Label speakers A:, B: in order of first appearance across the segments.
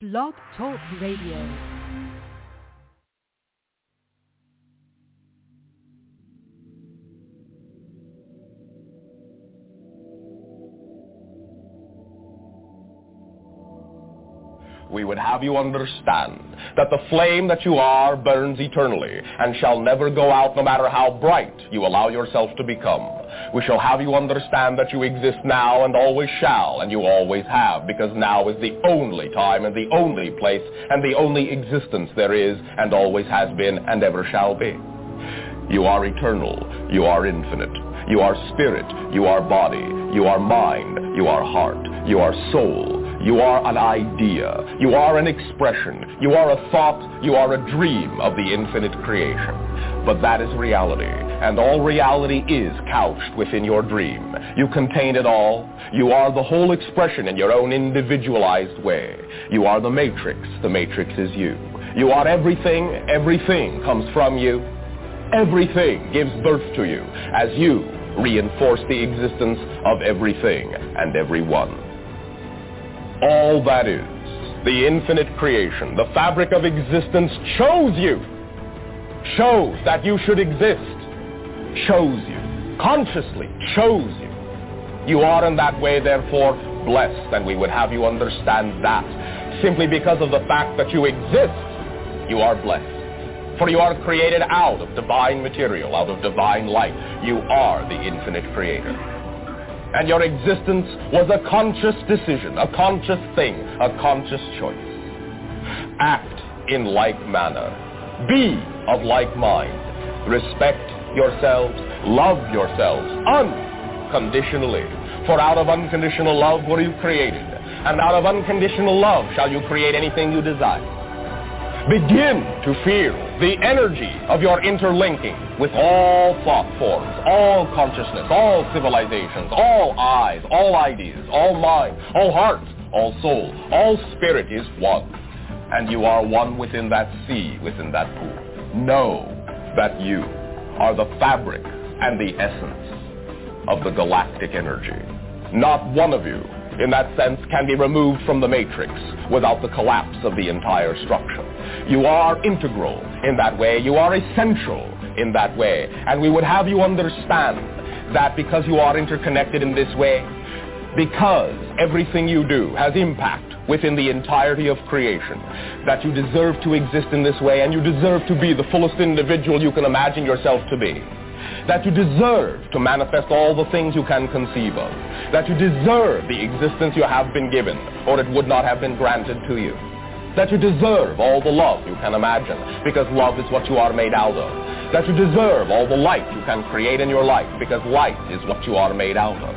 A: Blog Talk Radio.
B: We would have you understand that the flame that you are burns eternally and shall never go out no matter how bright you allow yourself to become. We shall have you understand that you exist now and always shall, and you always have, because now is the only time and the only place and the only existence there is and always has been and ever shall be. You are eternal. You are infinite. You are spirit. You are body. You are mind. You are heart. You are soul. You are an idea. You are an expression. You are a thought. You are a dream of the infinite creation. But that is reality, and all reality is couched within your dream. You contain it all. You are the whole expression in your own individualized way. You are the matrix. The matrix is you. You are everything. Everything comes from you. Everything gives birth to you as you reinforce the existence of everything and everyone. All that is, the infinite creation, the fabric of existence chose you, chose that you should exist, chose you, consciously chose you. You are in that way, therefore, blessed, and we would have you understand that. Simply because of the fact that you exist, you are blessed. For you are created out of divine material, out of divine light. You are the infinite creator. And your existence was a conscious decision, a conscious thing, a conscious choice. Act in like manner. Be of like mind. Respect yourselves. Love yourselves unconditionally. For out of unconditional love were you created. And out of unconditional love shall you create anything you desire. Begin to feel the energy of your interlinking with all thought forms, all consciousness, all civilizations, all eyes, all ideas, all mind, all heart, all soul, all spirit is one. And you are one within that sea, within that pool. Know that you are the fabric and the essence of the galactic energy. Not one of you, in that sense, can be removed from the matrix without the collapse of the entire structure. You are integral in that way. You are essential in that way. And we would have you understand that because you are interconnected in this way, because everything you do has impact within the entirety of creation, that you deserve to exist in this way, and you deserve to be the fullest individual you can imagine yourself to be. That you deserve to manifest all the things you can conceive of. That you deserve the existence you have been given, or it would not have been granted to you. That you deserve all the love you can imagine, because love is what you are made out of. That you deserve all the light you can create in your life, because light is what you are made out of.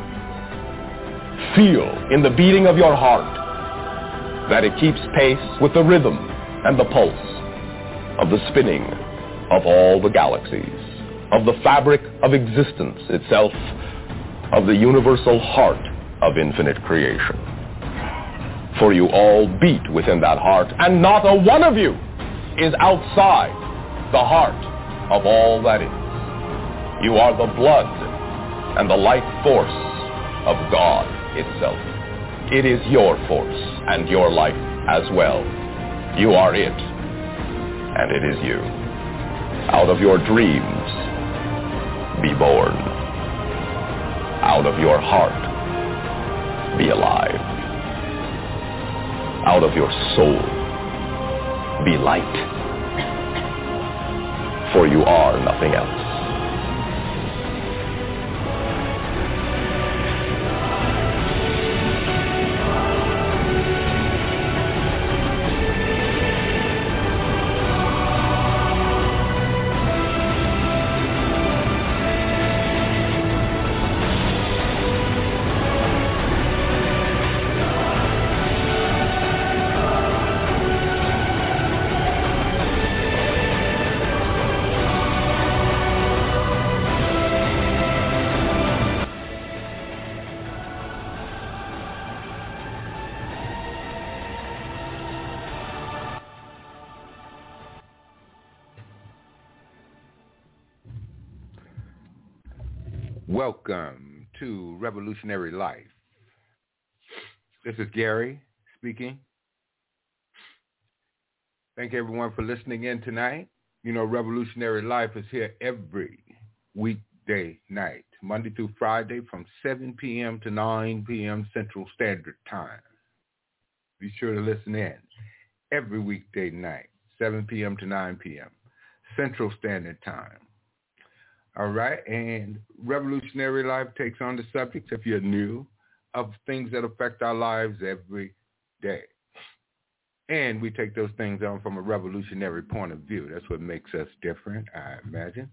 B: Feel in the beating of your heart that it keeps pace with the rhythm and the pulse of the spinning of all the galaxies, of the fabric of existence itself, of the universal heart of infinite creation. For you all beat within that heart, and not a one of you is outside the heart of all that is. You are the blood and the life force of God itself. It is your force and your life as well. You are it, and it is you. Out of your dreams, be born. Out of your heart, be alive. Out of your soul, be light. For you are nothing else.
C: Welcome to Revolutionary Life. This is Gary speaking. Thank everyone for listening in tonight. You know, Revolutionary Life is here every weekday night, Monday through Friday from 7 p.m. to 9 p.m. Central Standard Time. Be sure to listen in every weekday night, 7 p.m. to 9 p.m. Central Standard Time. All right, and Revolutionary Life takes on the subject, if you're new, of things that affect our lives every day. And we take those things on from a revolutionary point of view. That's what makes us different, I imagine.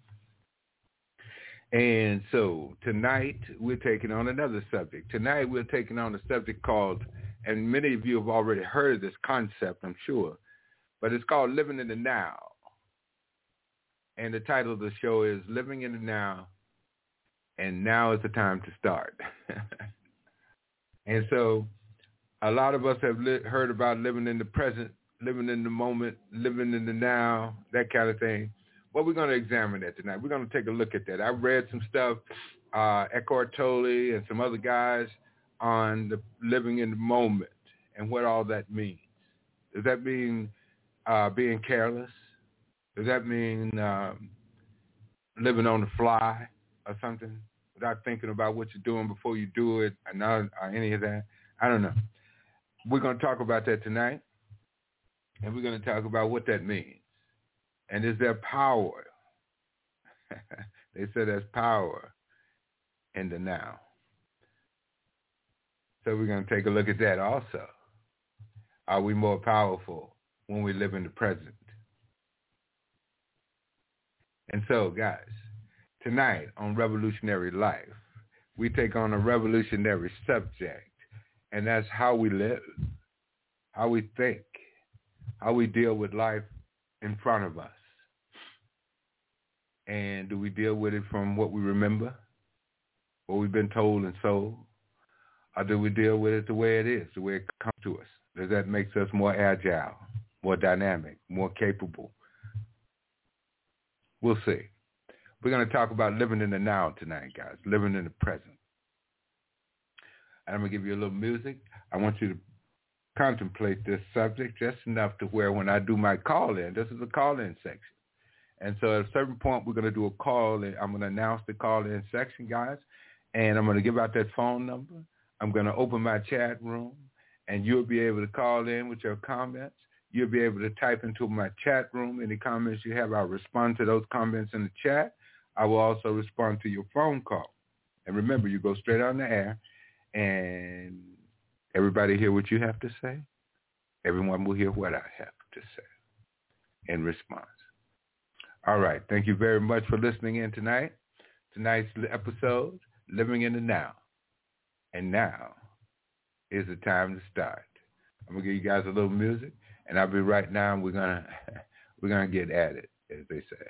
C: And so tonight we're taking on another subject. Tonight we're taking on a subject called, and many of you have already heard of this concept, I'm sure, but it's called Living in the Now. And the title of the show is Living in the Now, and now is the time to start. And so a lot of us have heard about living in the present, living in the moment, living in the now, that kind of thing. Well, we're going to examine that tonight. We're going to take a look at that. I've read some stuff, Eckhart Tolle and some other guys on the living in the moment and what all that means. Does that mean being careless? Does that mean living on the fly or something without thinking about what you're doing before you do it or any of that? I don't know. We're going to talk about that tonight, and we're going to talk about what that means. And is there power? They said there's power in the now. So we're going to take a look at that also. Are we more powerful when we live in the present? And so, guys, tonight on Revolutionary Life, we take on a revolutionary subject, and that's how we live, how we think, how we deal with life in front of us. And do we deal with it from what we remember, what we've been told and sold, or do we deal with it the way it is, the way it comes to us? Does that make us more agile, more dynamic, more capable? We'll see. We're going to talk about living in the now tonight, guys, living in the present. And I'm going to give you a little music. I want you to contemplate this subject just enough to where when I do my call-in, this is a call-in section. And so at a certain point, we're going to do a call-in. I'm going to announce the call-in section, guys, and I'm going to give out that phone number. I'm going to open my chat room, and you'll be able to call in with your comments. You'll be able to type into my chat room any comments you have. I'll respond to those comments in the chat. I will also respond to your phone call. And remember, you go straight on the air, and everybody hear what you have to say. Everyone will hear what I have to say in response. All right. Thank you very much for listening in tonight. Tonight's episode, Living in the Now. And now is the time to start. I'm going to give you guys a little music. And I'll be right now. We're gonna get at it, as they say.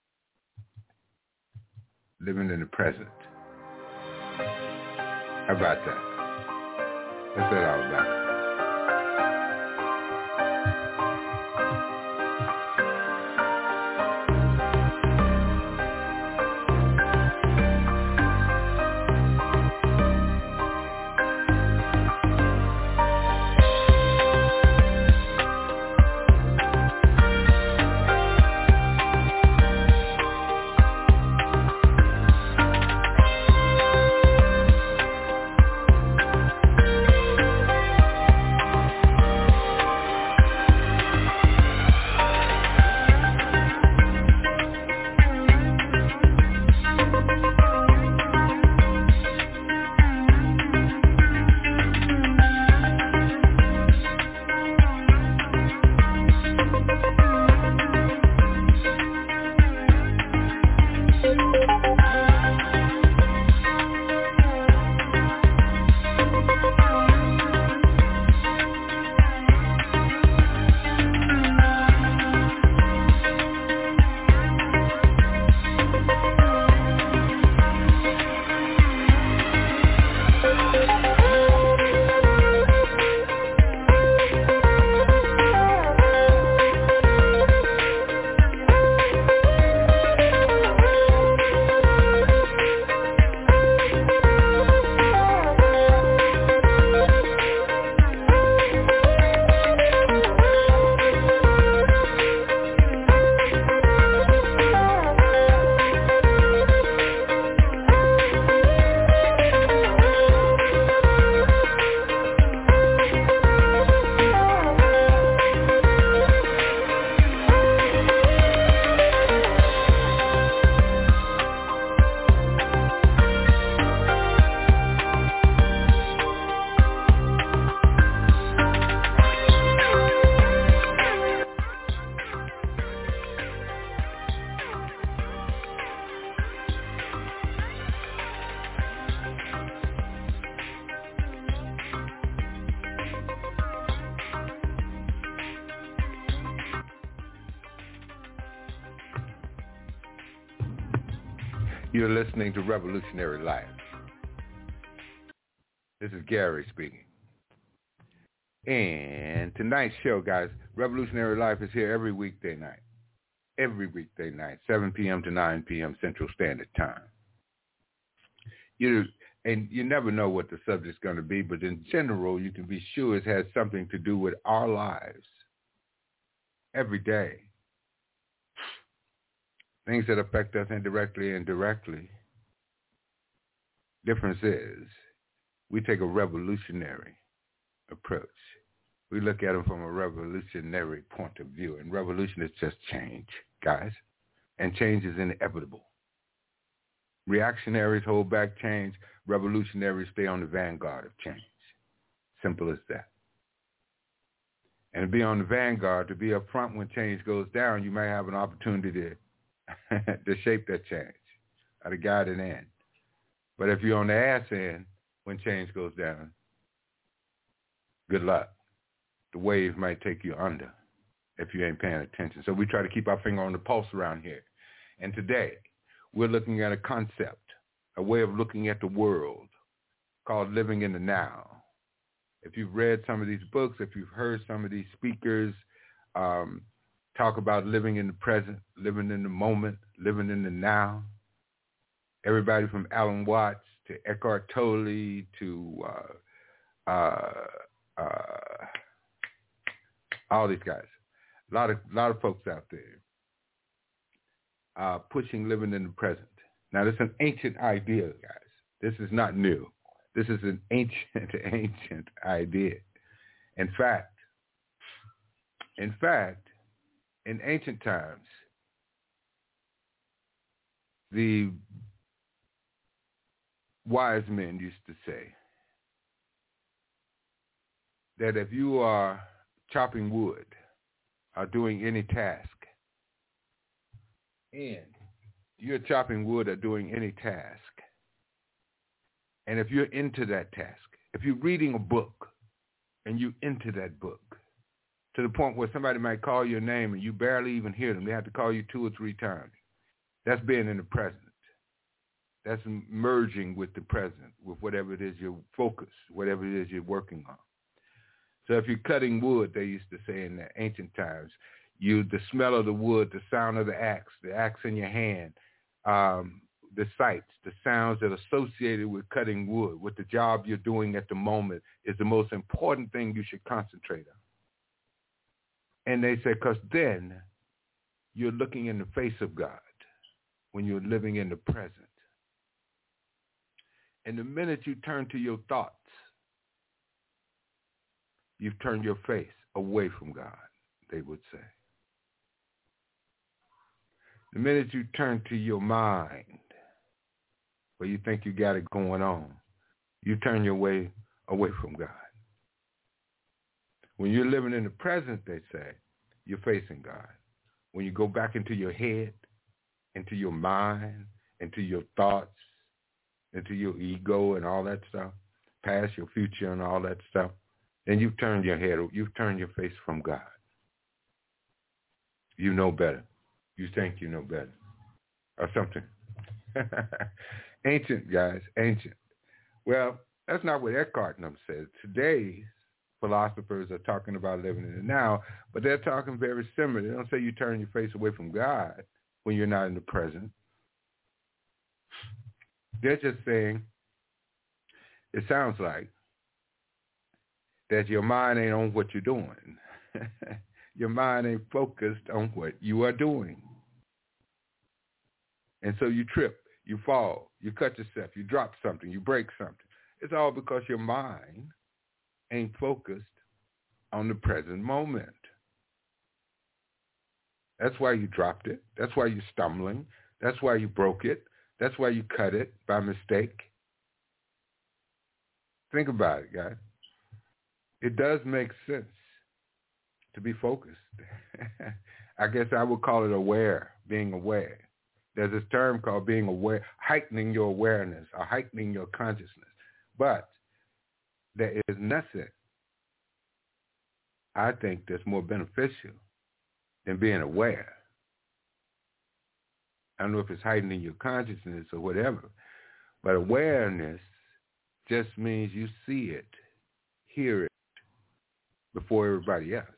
C: Living in the present. How about that? What's that all about? You're listening to Revolutionary Life. This is Gary speaking. And tonight's show, guys, Revolutionary Life is here every weekday night. Every weekday night, 7 p.m. to 9 p.m. Central Standard Time. You never know what the subject's going to be, but in general, you can be sure it has something to do with our lives every day. Things that affect us indirectly and directly. Difference is we take a revolutionary approach. We look at them from a revolutionary point of view, and revolution is just change, guys, and change is inevitable. Reactionaries hold back change. Revolutionaries stay on the vanguard of change. Simple as that. And to be on the vanguard, to be up front when change goes down, you may have an opportunity to shape that change, or to guide it in. But if you're on the ass end when change goes down, good luck. The wave might take you under if you ain't paying attention. So we try to keep our finger on the pulse around here. And today, we're looking at a concept, a way of looking at the world called living in the now. If you've read some of these books, if you've heard some of these speakers talk about living in the present, living in the moment, living in the now, everybody from Alan Watts to Eckhart Tolle to all these guys, a lot of folks out there pushing living in the present. Now, this is an ancient idea, guys. This is not new. This is an ancient idea. In fact, in ancient times, the wise men used to say that if you are chopping wood or doing any task, and you're chopping wood or doing any task, and if you're into that task, if you're reading a book and you're into that book to the point where somebody might call your name and you barely even hear them, they have to call you 2 or 3 times, that's being in the present. That's merging with the present, with whatever it is you're focused, whatever it is you're working on. So if you're cutting wood, they used to say in the ancient times, the smell of the wood, the sound of the axe in your hand, the sights, the sounds that are associated with cutting wood, with the job you're doing at the moment is the most important thing you should concentrate on. And they say, because then you're looking in the face of God when you're living in the present. And the minute you turn to your thoughts, you've turned your face away from God, they would say. The minute you turn to your mind, where you think you got it going on, you turn your way away from God. When you're living in the present, they say, you're facing God. When you go back into your head, into your mind, into your thoughts, into your ego and all that stuff, past, your future and all that stuff, then you've turned your head, you've turned your face from God. You know better. You think you know better. Or something. Ancient, guys, ancient. Well, that's not what Eckhart and them said. Today's philosophers are talking about living in the now, but they're talking very similar. They don't say you turn your face away from God when you're not in the present. They're just saying, it sounds like, that your mind ain't on what you're doing. Your mind ain't focused on what you are doing. And so you trip, you fall, you cut yourself, you drop something, you break something. It's all because your mind ain't focused on the present moment. That's why you dropped it. That's why you're stumbling. That's why you broke it. That's why you cut it by mistake. Think about it, guys. It does make sense to be focused. I guess I would call it aware, being aware. There's this term called being aware, heightening your awareness or heightening your consciousness. But there is nothing, I think, that's more beneficial than being aware. I don't know if it's heightening your consciousness or whatever, but awareness just means you see it, hear it before everybody else.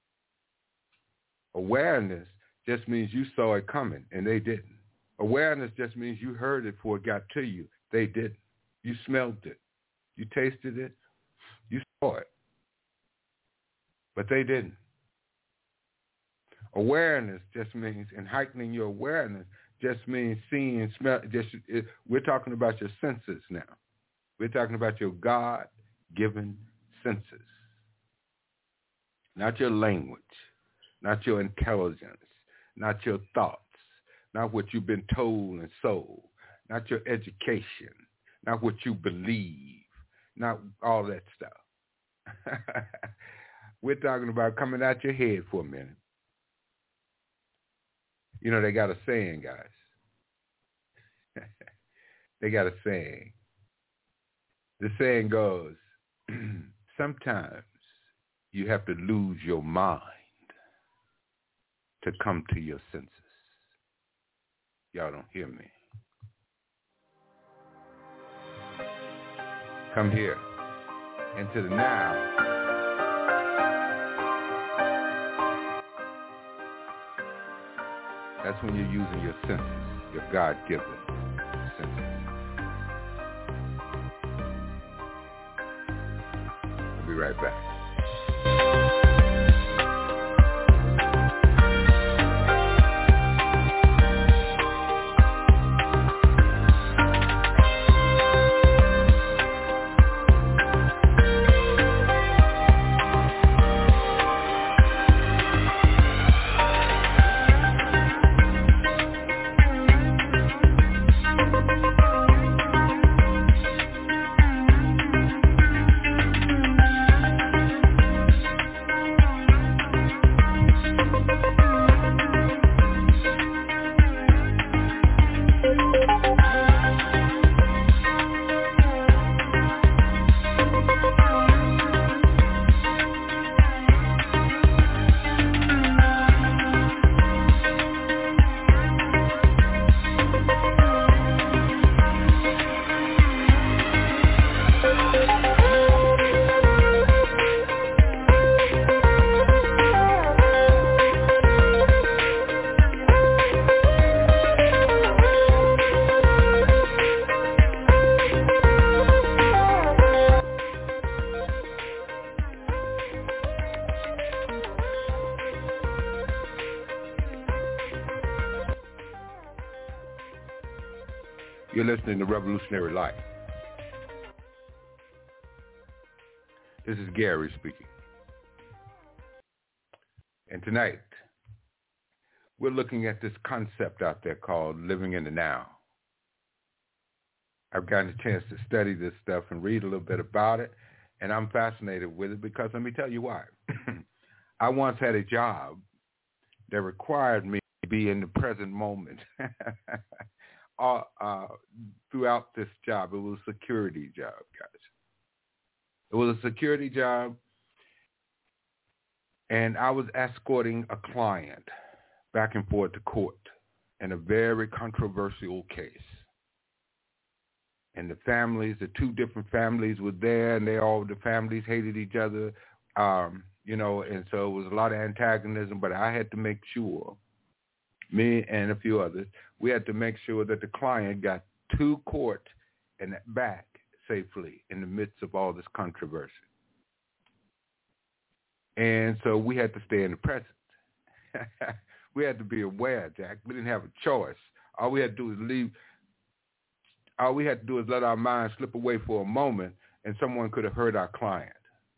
C: Awareness just means you saw it coming and they didn't. Awareness just means you heard it before it got to you. They didn't. You smelled it. You tasted it. You saw it. But they didn't. Awareness just means, and heightening your awareness just means seeing, smell. We're talking about your senses now. We're talking about your God-given senses. Not your language, not your intelligence, not your thoughts, not what you've been told and sold, not your education, not what you believe, not all that stuff. We're talking about coming out your head for a minute. You know, they got a saying, guys. They got a saying. The saying goes, sometimes you have to lose your mind to come to your senses. Y'all don't hear me. Come here into the now. That's when you're using your senses, your God-given senses. We'll be right back. You're listening to Revolutionary Life. This is Gary speaking. And tonight, we're looking at this concept out there called living in the now. I've gotten a chance to study this stuff and read a little bit about it, and I'm fascinated with it because let me tell you why. I once had a job that required me to be in the present moment. Throughout this job, it was a security job, guys. It was a security job, and I was escorting a client back and forth to court in a very controversial case. And the families, the two different families were there, and the families hated each other, and so it was a lot of antagonism, but I had to make sure, me and a few others, we had to make sure that the client got to court and back safely in the midst of all this controversy. And so we had to stay in the present. We had to be aware, Jack. We didn't have a choice. All we had to do is leave. All we had to do is let our minds slip away for a moment, and someone could have hurt our client.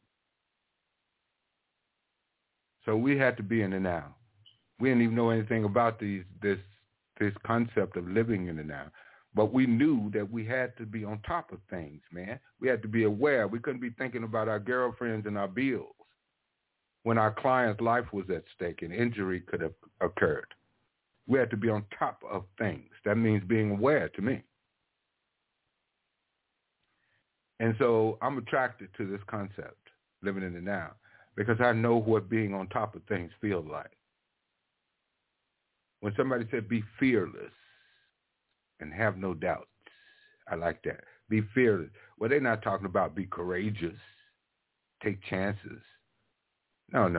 C: So we had to be in the now. We didn't even know anything about this concept of living in the now. But we knew that we had to be on top of things, man. We had to be aware. We couldn't be thinking about our girlfriends and our bills when our client's life was at stake and injury could have occurred. We had to be on top of things. That means being aware to me. And so I'm attracted to this concept, living in the now, because I know what being on top of things feels like. When somebody said be fearless, and have no doubts. I like that. Be fearless. Well, they're not talking about be courageous, take chances. No.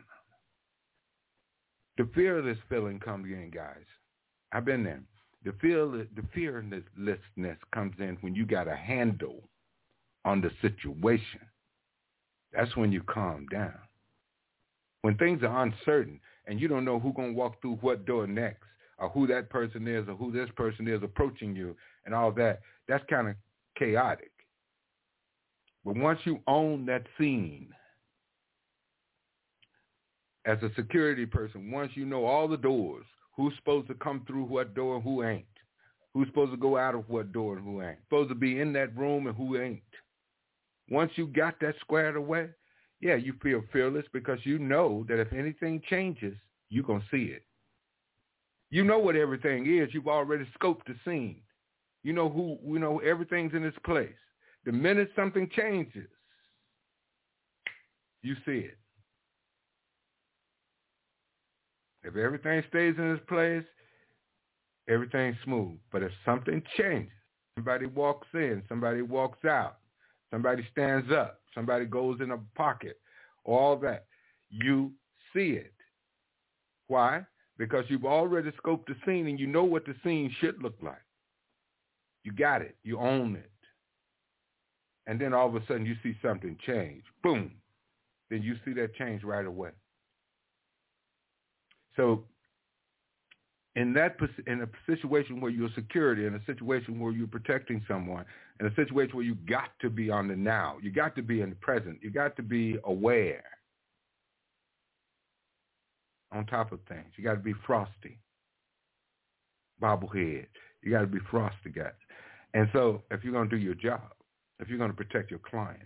C: The fearless feeling comes in, guys. I've been there. The fearlessness comes in when you got a handle on the situation. That's when you calm down. When things are uncertain and you don't know who's going to walk through what door next, or who that person is, or who this person is approaching you and all that, that's kind of chaotic. But once you own that scene, as a security person, once you know all the doors, who's supposed to come through what door and who ain't, who's supposed to go out of what door and who ain't, supposed to be in that room and who ain't. Once you got that squared away, yeah, you feel fearless because you know that if anything changes, you're going to see it. You know what everything is. You've already scoped the scene. You know everything's in its place. The minute something changes, you see it. If everything stays in its place, everything's smooth. But if something changes, somebody walks in, somebody walks out, somebody stands up, somebody goes in a pocket, all that, you see it. Why? Because you've already scoped the scene and you know what the scene should look like. You got it. You own it. And then all of a sudden you see something change. Boom. Then you see that change right away. So in a situation where you're security, in a situation where you're protecting someone, in a situation where you got to be on the now, you got to be in the present, you got to be aware on top of things. You got to be frosty, bobblehead. You got to be frosty, guys. And so if you're going to do your job, if you're going to protect your client,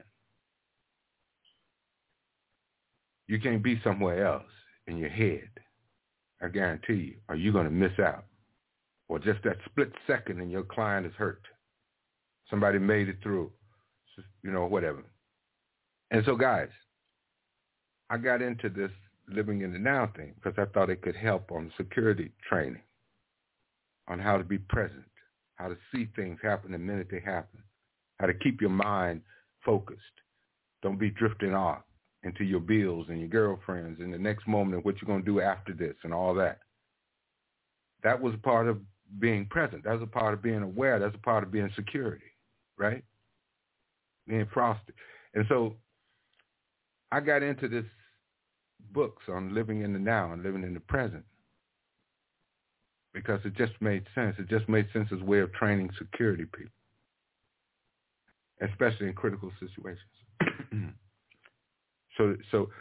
C: you can't be somewhere else in your head. I guarantee you, or you're going to miss out. Or just that split second and your client is hurt. Somebody made it through, whatever. And so, guys, I got into this living in the now thing because I thought it could help on security training, on how to be present, how to see things happen the minute they happen, how to keep your mind focused. Don't be drifting off into your bills and your girlfriends and the next moment of what you're going to do after this and all that. That was a part of being present. That was a part of being aware. That's a part of being security, right? Being frosty. And so I got into this books on living in the now and living in the present because it just made sense. It just made sense as a way of training security people, especially in critical situations. So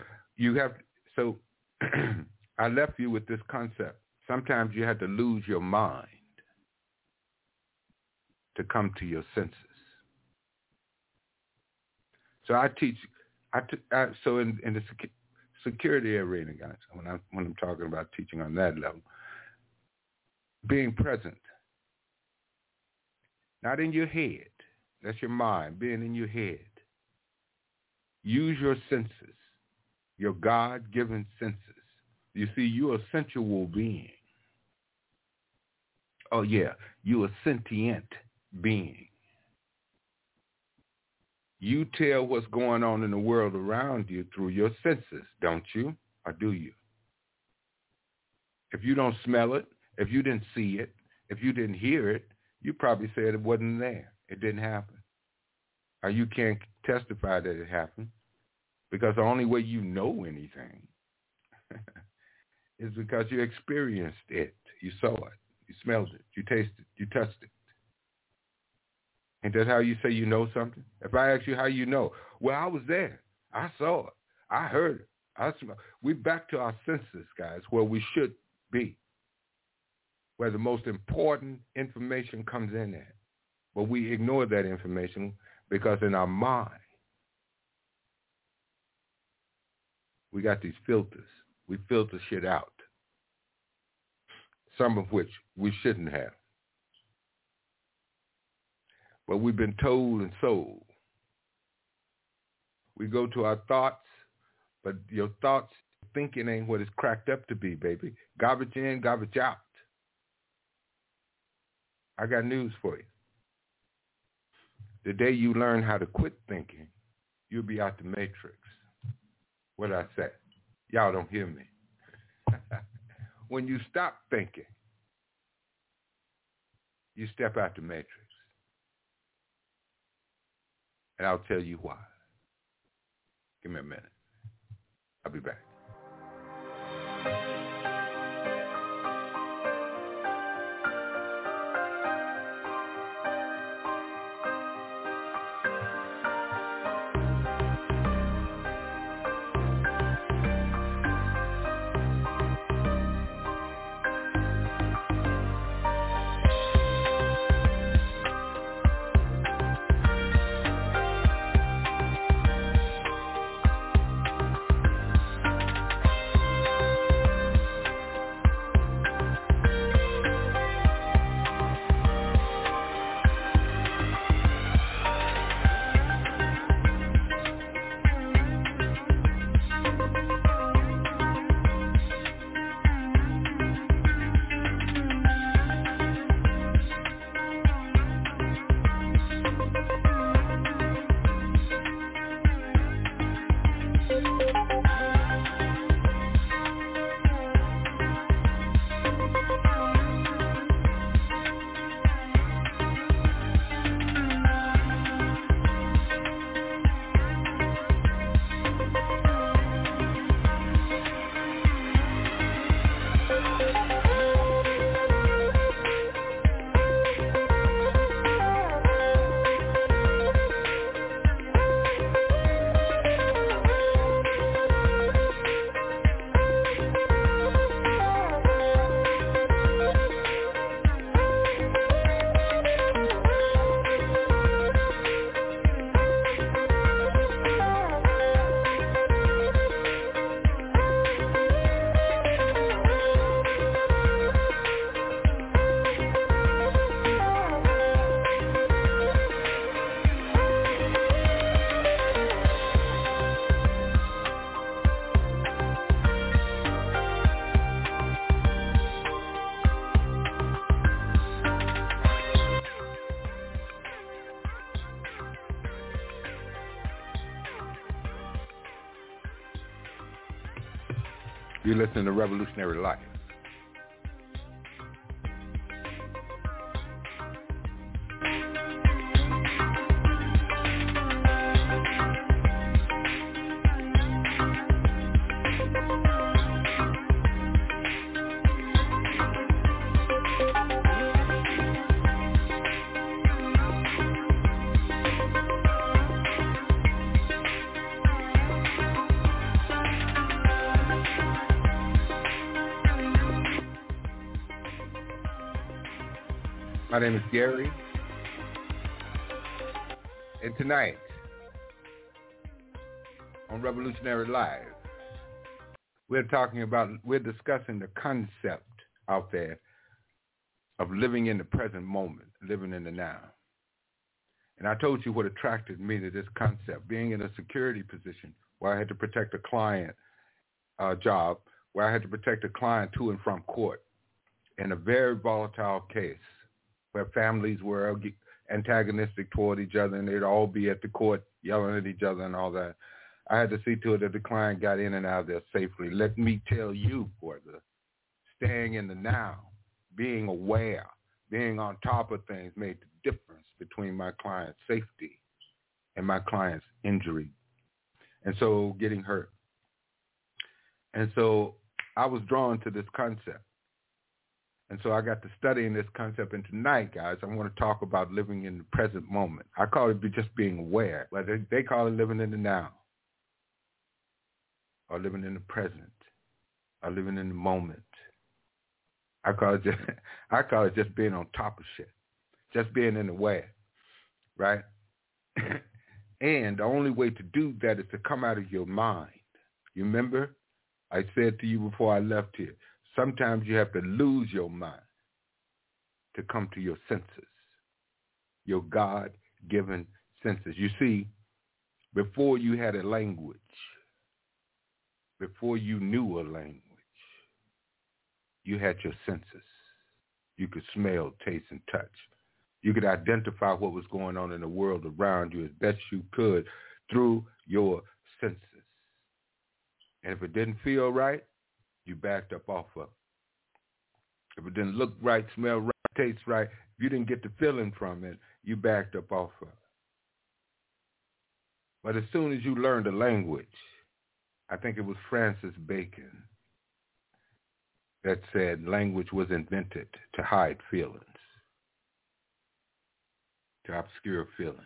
C: I left you with this concept. Sometimes you have to lose your mind to come to your senses. So I teach. So in the security arena, guys, when I'm talking about teaching on that level, being present, not in your head. That's your mind, being in your head. Use your senses, your God-given senses. You see, you're a sensual being. Oh, yeah, you're a sentient being. You tell what's going on in the world around you through your senses, don't you? Or do you? If you don't smell it, if you didn't see it, if you didn't hear it, you probably said it wasn't there. It didn't happen. Or you can't testify that it happened because the only way you know anything is because you experienced it. You saw it. You smelled it. You tasted it. You touched it. And that's how you say you know something? If I ask you how you know, well, I was there. I saw it. I heard it. I smelled it. We're back to our senses, guys, where we should be, where the most important information comes in at. But we ignore that information because in our mind, we got these filters. We filter shit out, some of which we shouldn't have. But we've been told and sold. We go to our thoughts, but your thoughts, thinking ain't what it's cracked up to be, baby. Garbage in, garbage out. I got news for you. The day you learn how to quit thinking, you'll be out the matrix. What I say? Y'all don't hear me. When you stop thinking, you step out the matrix. And I'll tell you why. Give me a minute. I'll be back. You're listening to Revolutionary Life. My name is Gary, and tonight on Revolutionary Live, we're discussing the concept out there of living in the present moment, living in the now. And I told you what attracted me to this concept, being in a security position where I had to protect a client job, where I had to protect a client to and from court in a very volatile case, where families were antagonistic toward each other and they'd all be at the court yelling at each other and all that. I had to see to it that the client got in and out of there safely. Let me tell you, brother, staying in the now, being aware, being on top of things made the difference between my client's safety and my client's injury, and so getting hurt. And so I was drawn to this concept. And so I got to studying this concept. And tonight, guys, I want to talk about living in the present moment. I call it just being aware, but they call it living in the now, or living in the present, or living in the moment. I call it just being on top of shit, just being in the way, right? And the only way to do that is to come out of your mind. You remember? I said to you before I left here, sometimes you have to lose your mind to come to your senses, your God-given senses. You see, before you had a language, before you knew a language, you had your senses. You could smell, taste, and touch. You could identify what was going on in the world around you as best you could through your senses. And if it didn't feel right, you backed up off of it. If it didn't look right, smell right, taste right, if you didn't get the feeling from it, you backed up off of it. But as soon as you learned a language, I think it was Francis Bacon that said language was invented to hide feelings, to obscure feelings.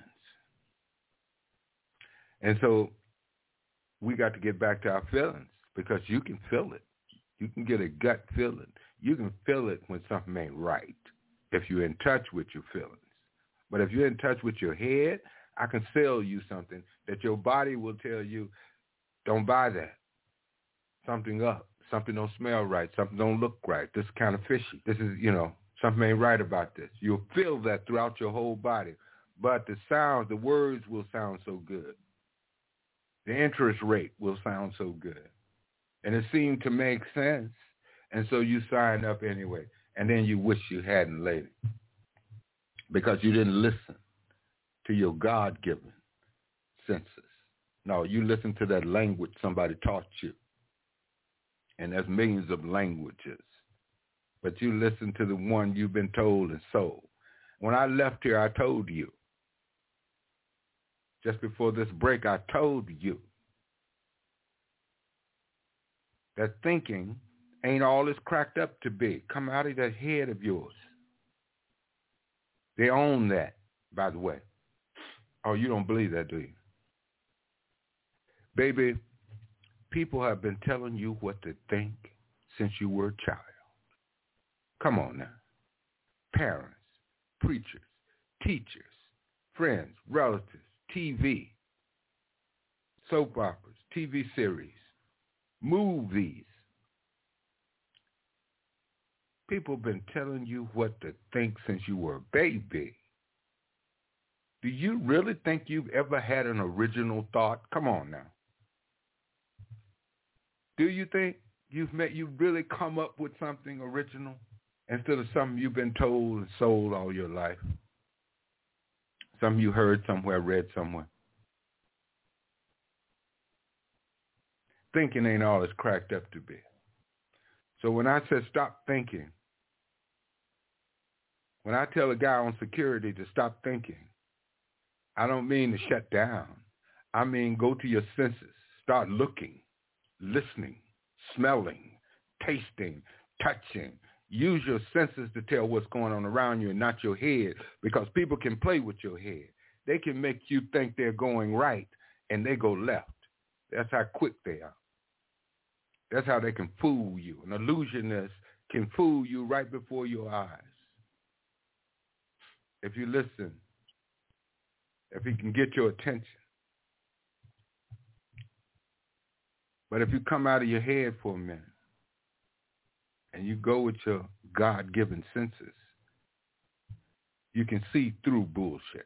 C: And so we got to get back to our feelings because you can feel it. You can get a gut feeling. You can feel it when something ain't right if you're in touch with your feelings. But if you're in touch with your head, I can sell you something that your body will tell you, don't buy that. Something up. Something don't smell right. Something don't look right. This is kind of fishy. This is, something ain't right about this. You'll feel that throughout your whole body. But the sounds, the words will sound so good. The interest rate will sound so good. And it seemed to make sense. And so you sign up anyway. And then you wish you hadn't later because you didn't listen to your God-given senses. No, you listen to that language somebody taught you. And there's millions of languages. But you listen to the one you've been told and sold. When I left here, I told you. Just before this break, I told you that thinking ain't all it's cracked up to be. Come out of that head of yours. They own that, by the way. Oh, you don't believe that, do you? Baby, people have been telling you what to think since you were a child. Come on now. Parents, preachers, teachers, friends, relatives, TV, soap operas, TV series, movies. People have been telling you what to think since you were a baby. Do you really think you've ever had an original thought? Come on now. Do you think you've really come up with something original instead of something you've been told and sold all your life? Something you heard somewhere, read somewhere. Thinking ain't all it's cracked up to be. So when I said stop thinking, when I tell a guy on security to stop thinking, I don't mean to shut down. I mean go to your senses. Start looking, listening, smelling, tasting, touching. Use your senses to tell what's going on around you and not your head, because people can play with your head. They can make you think they're going right and they go left. That's how quick they are. That's how they can fool you. An illusionist can fool you right before your eyes. If you listen, if he can get your attention. But if you come out of your head for a minute and you go with your God-given senses, you can see through bullshit.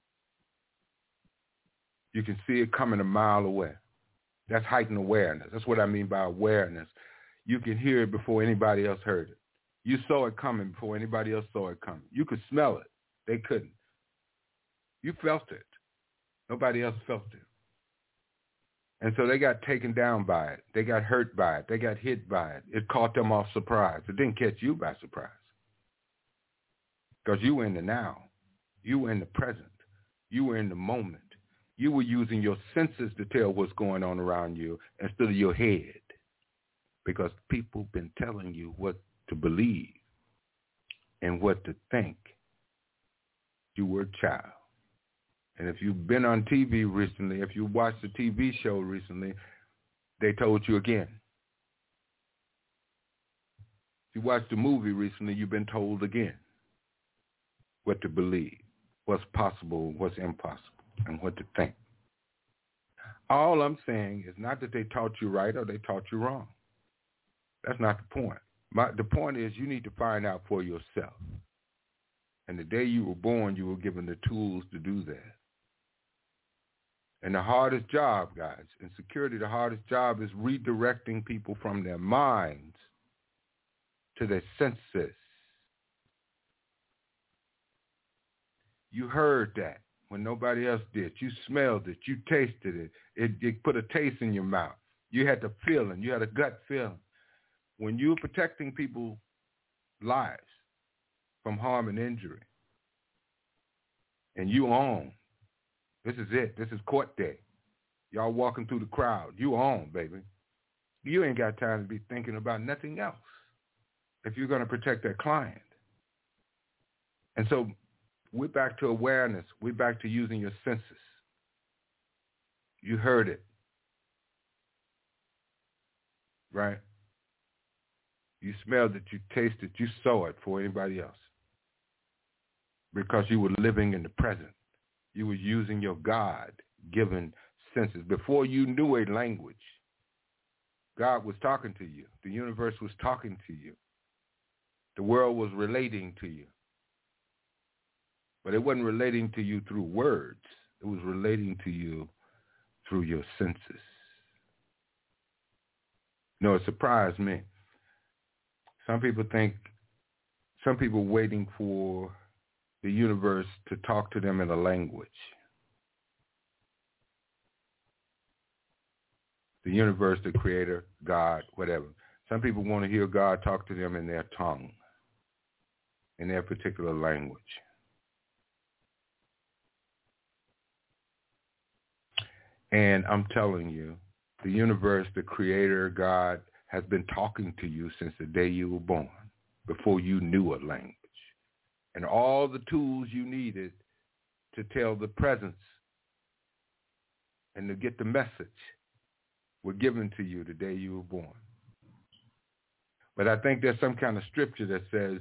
C: You can see it coming a mile away. That's heightened awareness. That's what I mean by awareness. You can hear it before anybody else heard it. You saw it coming before anybody else saw it coming. You could smell it. They couldn't. You felt it. Nobody else felt it. And so they got taken down by it. They got hurt by it. They got hit by it. It caught them off surprise. It didn't catch you by surprise. Because you were in the now. You were in the present. You were in the moment. You were using your senses to tell what's going on around you instead of your head. Because people been telling you what to believe and what to think. You were a child. And if you've been on TV recently, if you watched a TV show recently, they told you again. If you watched a movie recently, you've been told again what to believe, what's possible, what's impossible, and what to think. All I'm saying is not that they taught you right or they taught you wrong. That's not the point. The point is you need to find out for yourself. And the day you were born, you were given the tools to do that. And the hardest job, guys, in security, the hardest job is redirecting people from their minds to their senses. You heard that when nobody else did. You smelled it. You tasted it. It put a taste in your mouth. You had the feeling. You had a gut feeling. When you're protecting people's lives from harm and injury, and you on, this is it. This is court day. Y'all walking through the crowd. You on, baby. You ain't got time to be thinking about nothing else if you're going to protect that client. And so we're back to awareness. We're back to using your senses. You heard it, right? You smelled it, you tasted it, you saw it for anybody else. Because you were living in the present. You were using your God-given senses. Before you knew a language, God was talking to you. The universe was talking to you. The world was relating to you. But it wasn't relating to you through words. It was relating to you through your senses. No, it surprised me. Some people waiting for the universe to talk to them in a language. The universe, the creator, God, whatever. Some people want to hear God talk to them in their tongue, in their particular language. And I'm telling you, the universe, the creator, God, has been talking to you since the day you were born, before you knew a language. And all the tools you needed to tell the presence and to get the message were given to you the day you were born. But I think there's some kind of scripture that says,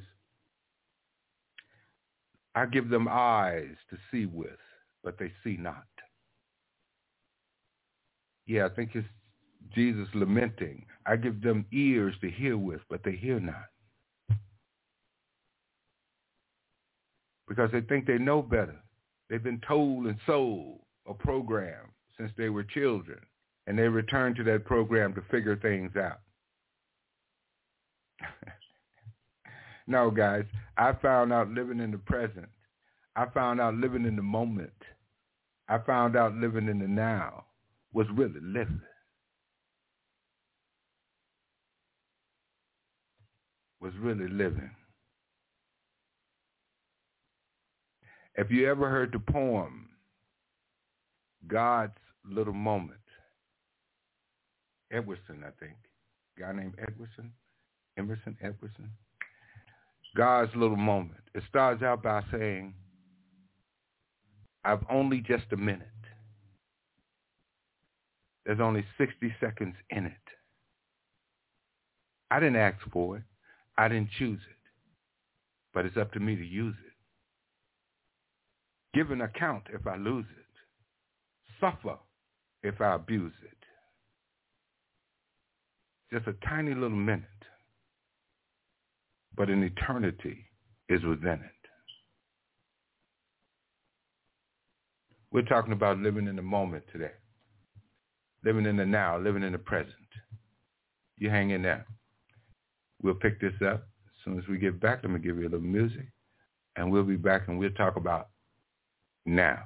C: I give them eyes to see with, but they see not. Yeah, I think it's Jesus lamenting. I give them ears to hear with, but they hear not. Because they think they know better. They've been told and sold a program since they were children, and they return to that program to figure things out. No, guys, I found out living in the present. I found out living in the moment. I found out living in the now was really living. Was really living. If you ever heard the poem, God's Little Moment, Edwardson, I think, a guy named Emerson Edwardson, God's Little Moment. It starts out by saying, I've only just a minute. There's only 60 seconds in it. I didn't ask for it. I didn't choose it. But it's up to me to use it. Give an account if I lose it. Suffer if I abuse it. Just a tiny little minute. But an eternity is within it. We're talking about living in the moment today. Living in the now, living in the present. You hang in there. We'll pick this up as soon as we get back. Let me give you a little music, and we'll be back, and we'll talk about now.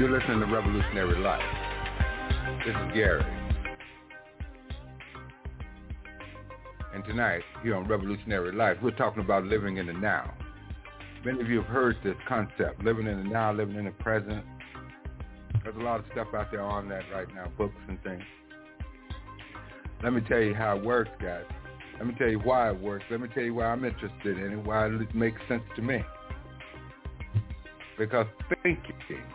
C: You're listening to Revolutionary Life. This is Gary. And tonight, here on Revolutionary Life, we're talking about living in the now. Many of you have heard this concept, living in the now, living in the present. There's a lot of stuff out there on that right now, books and things. Let me tell you how it works, guys. Let me tell you why it works. Let me tell you why I'm interested in it, why it makes sense to me. Because thinking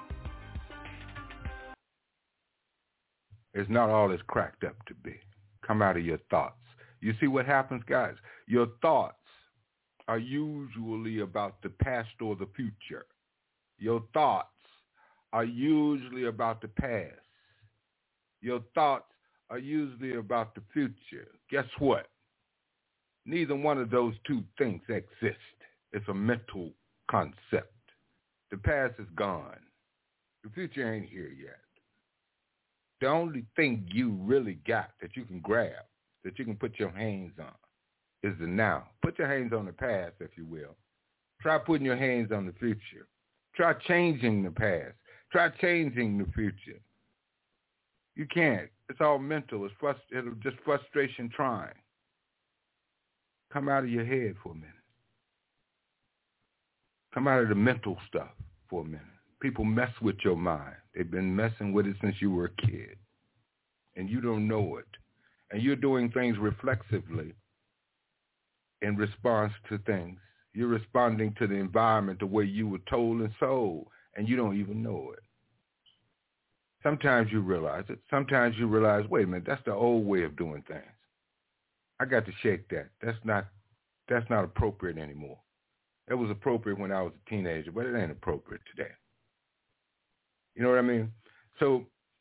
C: is not all it's cracked up to be. Come out of your thoughts. You see what happens, guys? Your thoughts are usually about the past or the future. Your thoughts are usually about the past. Your thoughts are usually about the future. Guess what? Neither one of those two things exist. It's a mental concept. The past is gone. The future ain't here yet. The only thing you really got that you can grab, that you can put your hands on, is the now. Put your hands on the past, if you will. Try putting your hands on the future. Try changing the past. Try changing the future. You can't. It's all mental. It'll just frustration trying. Come out of your head for a minute. Come out of the mental stuff for a minute. People mess with your mind. They've been messing with it since you were a kid. And you don't know it. And you're doing things reflexively in response to things. You're responding to the environment the way you were told and sold, and you don't even know it. Sometimes you realize it. Sometimes you realize, wait a minute, that's the old way of doing things. I got to shake that. That's not appropriate anymore. It was appropriate when I was a teenager, but it ain't appropriate today. You know what I mean? So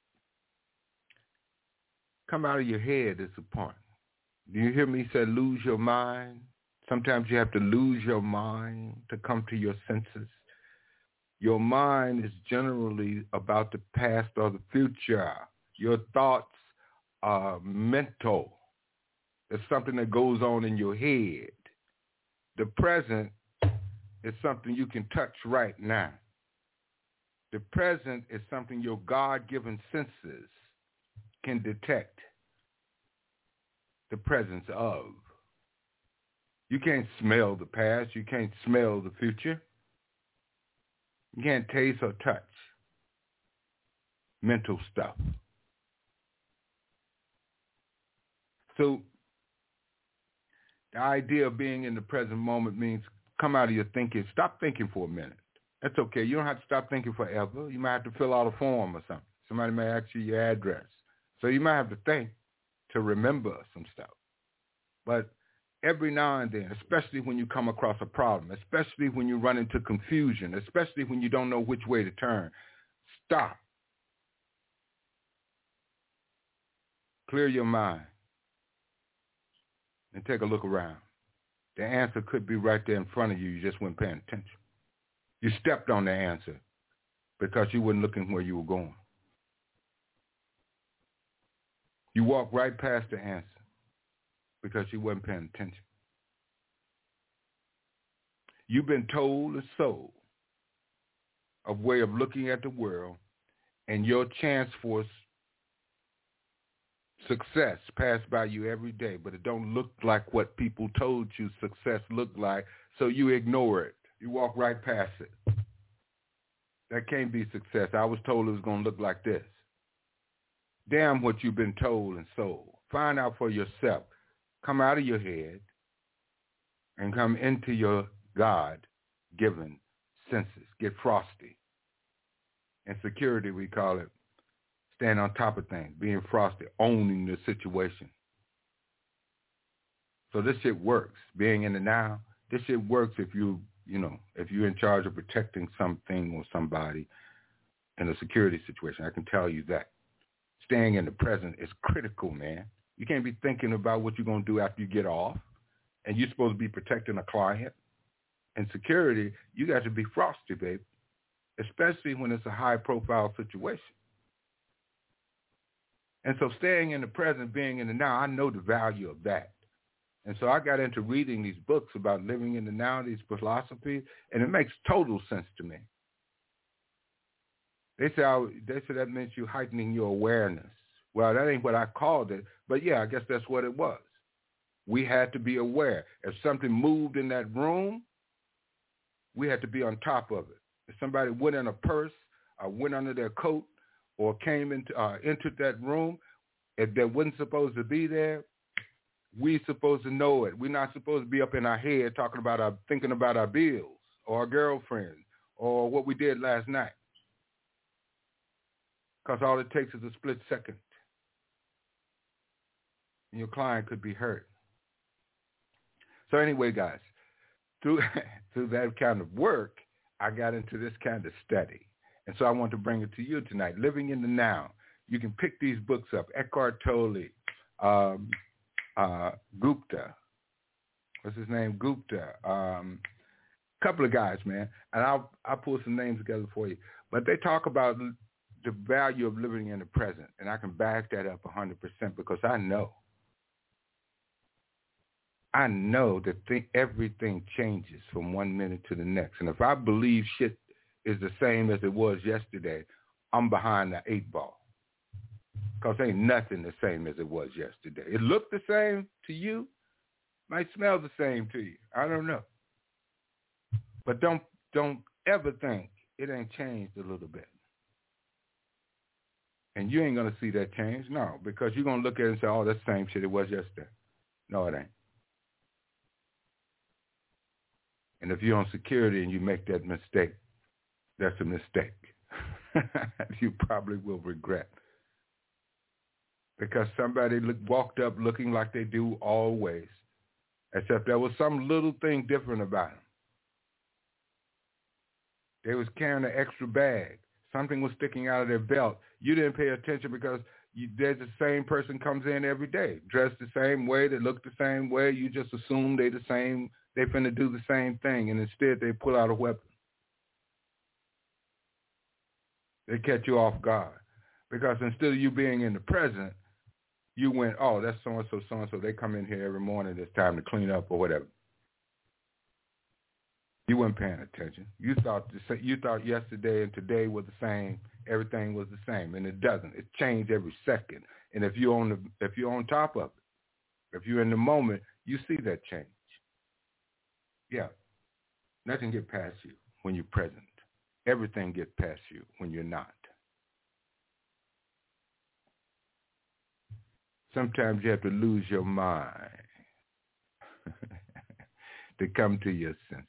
C: come out of your head is the point. Do you hear me say lose your mind? Sometimes you have to lose your mind to come to your senses. Your mind is generally about the past or the future. Your thoughts are mental. It's something that goes on in your head. The present is something you can touch right now. The present is something your God-given senses can detect the presence of. You can't smell the past. You can't smell the future. You can't taste or touch mental stuff. So the idea of being in the present moment means come out of your thinking. Stop thinking for a minute. That's okay. You don't have to stop thinking forever. You might have to fill out a form or something. Somebody may ask you your address. So you might have to think to remember some stuff. But every now and then, especially when you come across a problem, especially when you run into confusion, especially when you don't know which way to turn, stop. Clear your mind and take a look around. The answer could be right there in front of you. You just weren't paying attention. You stepped on the answer because you weren't looking where you were going. You walked right past the answer because you weren't paying attention. You've been told and sold a way of looking at the world, and your chance for success passed by you every day, but it don't look like what people told you success looked like, so you ignore it. You walk right past it. That can't be success. I was told it was going to look like this. Damn what you've been told and sold. Find out for yourself. Come out of your head and come into your God-given senses. Get frosty. In security, we call it stand on top of things, being frosty, owning the situation. So this shit works. Being in the now, this shit works if if you're in charge of protecting something or somebody in a security situation. I can tell you that. Staying in the present is critical, man. You can't be thinking about what you're going to do after you get off, and you're supposed to be protecting a client. In security, you got to be frosty, baby, especially when it's a high-profile situation. And so staying in the present, being in the now, I know the value of that. And so I got into reading these books about living in the now, these philosophies, and it makes total sense to me. They said that meant you heightening your awareness. Well, that ain't what I called it, but yeah, I guess that's what it was. We had to be aware. If something moved in that room, we had to be on top of it. If somebody went in a purse or went under their coat or came into entered that room, if they wasn't supposed to be there, we supposed to know it. We're not supposed to be up in our head thinking about our bills or our girlfriend or what we did last night. Because all it takes is a split second. And your client could be hurt. So anyway, guys, through that kind of work, I got into this kind of study. And so I want to bring it to you tonight, Living in the Now. You can pick these books up, Eckhart Tolle, Gupta. What's his name? Gupta. Couple of guys, man. And I'll pull some names together for you. But they talk about the value of living in the present. And I can back that up 100% because I know that everything changes from 1 minute to the next. And if I believe shit is the same as it was yesterday, I'm behind the 8 ball. Because ain't nothing the same as it was yesterday. It looked the same to you, might smell the same to you. I don't know. But don't ever think it ain't changed a little bit. And you ain't going to see that change, no, because you're going to look at it and say, oh, that's the same shit it was yesterday. No, it ain't. And if you're on security and you make that mistake, that's a mistake. You probably will regret. Because somebody walked up looking like they do always, except there was some little thing different about them. They was carrying an extra bag. Something was sticking out of their belt. You didn't pay attention because there's the same person comes in every day, dressed the same way, they look the same way. You just assume they the same, they finna do the same thing, and instead they pull out a weapon. They catch you off guard because instead of you being in the present, you went, oh, that's so-and-so, so-and-so. They come in here every morning. It's time to clean up or whatever. You weren't paying attention. You thought yesterday and today were the same. Everything was the same, and it doesn't. It changed every second. And if you're on top of it, if you're in the moment, you see that change. Yeah, nothing get past you when you're present. Everything gets past you when you're not. Sometimes you have to lose your mind to come to your senses.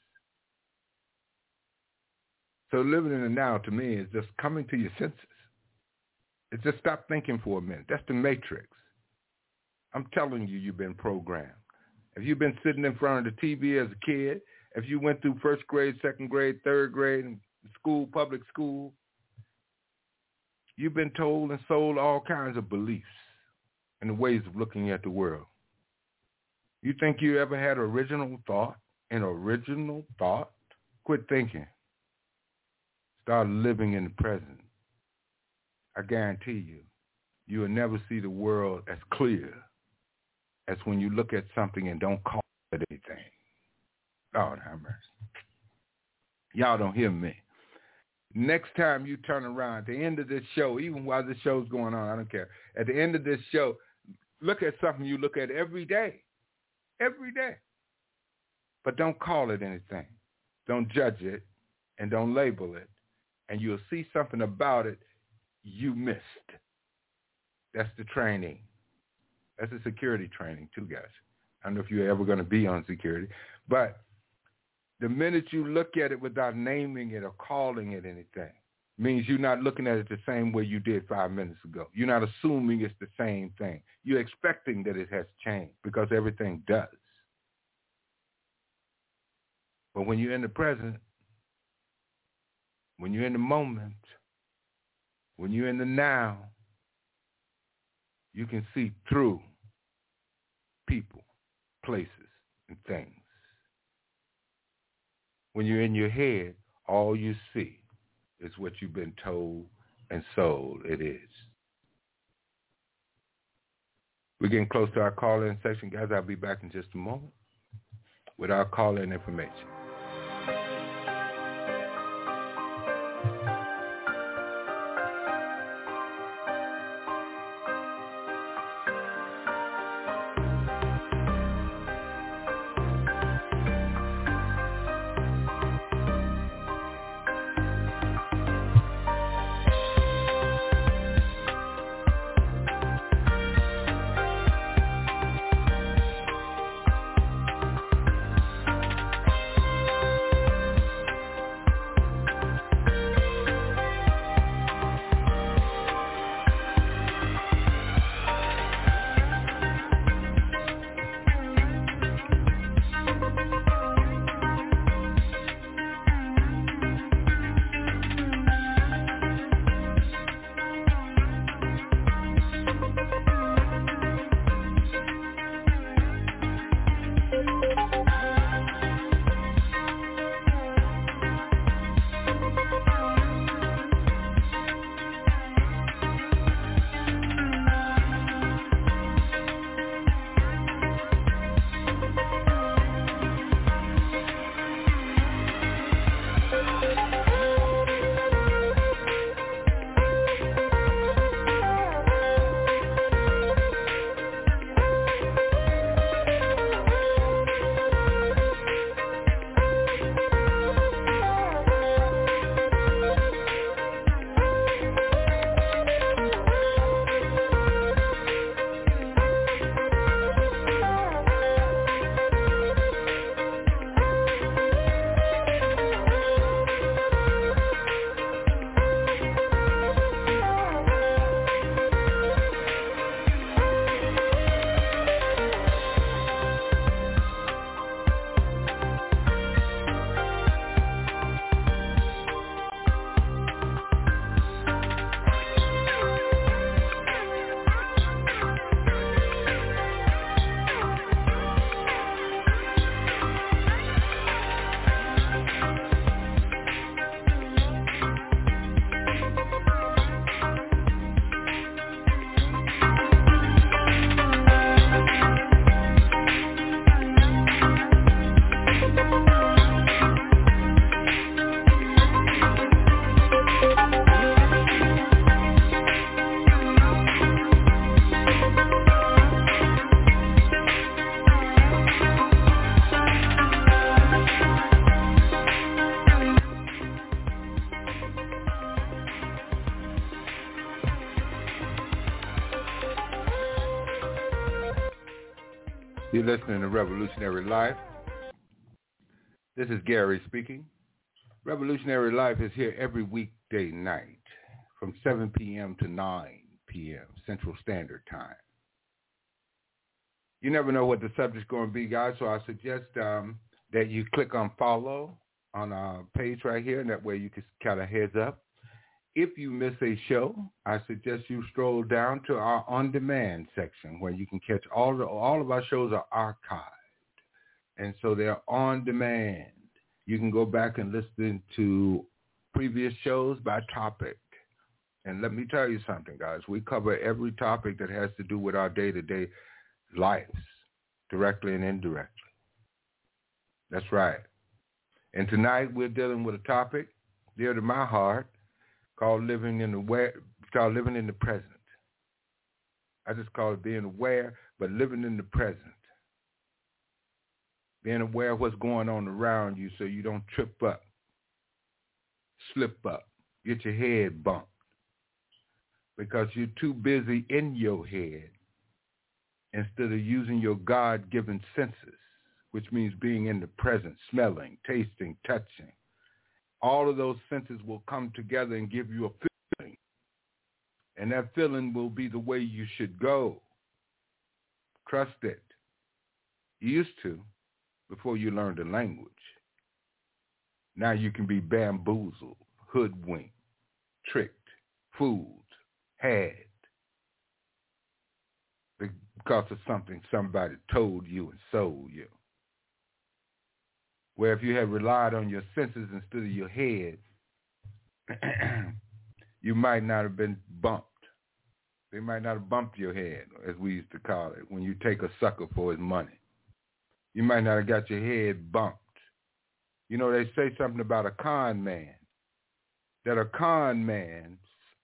C: So living in the now to me is just coming to your senses. It's just stop thinking for a minute. That's the matrix. I'm telling you, you've been programmed. If you've been sitting in front of the TV as a kid, if you went through first grade, second grade, third grade, school, public school, you've been told and sold all kinds of beliefs and the ways of looking at the world. You think you ever had original thought? An original thought? Quit thinking. Start living in the present. I guarantee you, you will never see the world as clear as when you look at something and don't call it anything. Lord have mercy. Y'all don't hear me. Next time you turn around, at the end of this show, even while this show's going on, I don't care. At the end of this show, look at something you look at every day. Every day. But don't call it anything. Don't judge it and don't label it. And you'll see something about it you missed. That's the training. That's the security training too, guys. I don't know if you're ever going to be on security. But the minute you look at it without naming it or calling it anything means you're not looking at it the same way you did 5 minutes ago. You're not assuming it's the same thing. You're expecting that it has changed because everything does. But when you're in the present, when you're in the moment, when you're in the now, you can see through people, places, and things. When you're in your head, all you see is what you've been told and sold it is. We're getting close to our call-in section, guys. I'll be back in just a moment with our call-in information. listening to Revolutionary Life. This is Gary speaking. Revolutionary Life is here every weekday night from 7 p.m. to 9 p.m. Central Standard Time. You never know what the subject's going to be, guys, so I suggest that you click on follow on our page right here, and that way you can kind of heads up. If you miss a show, I suggest you stroll down to our on-demand section where you can catch all of our shows are archived, and so they're on demand. You can go back and listen to previous shows by topic. And let me tell you something, guys. We cover every topic that has to do with our day-to-day lives, directly and indirectly. That's right. And tonight we're dealing with a topic dear to my heart called living in the present. I just call it being aware, but living in the present. Being aware of what's going on around you so you don't trip up, slip up, get your head bumped, because you're too busy in your head instead of using your God-given senses, which means being in the present, smelling, tasting, touching. All of those senses will come together and give you a feeling, and that feeling will be the way you should go. Trust it. You used to before you learned the language. Now you can be bamboozled, hoodwinked, tricked, fooled, had, because of something somebody told you and sold you. Where if you had relied on your senses instead of your head, you might not have been bumped. They might not have bumped your head, as we used to call it, when you take a sucker for his money. You might not have got your head bumped. You know, they say something about a con man, that a con man's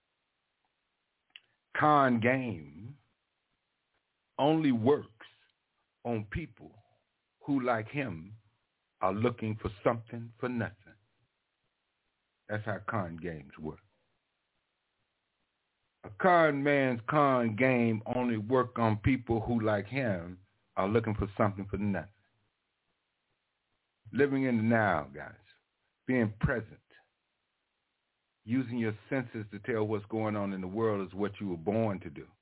C: con game only works on people who, like him, are looking for something for nothing. That's how con games work. A con man's con game only work on people who, like him, are looking for something for nothing. Living in the now, guys. Being present. Using your senses to tell what's going on in the world is what you were born to do.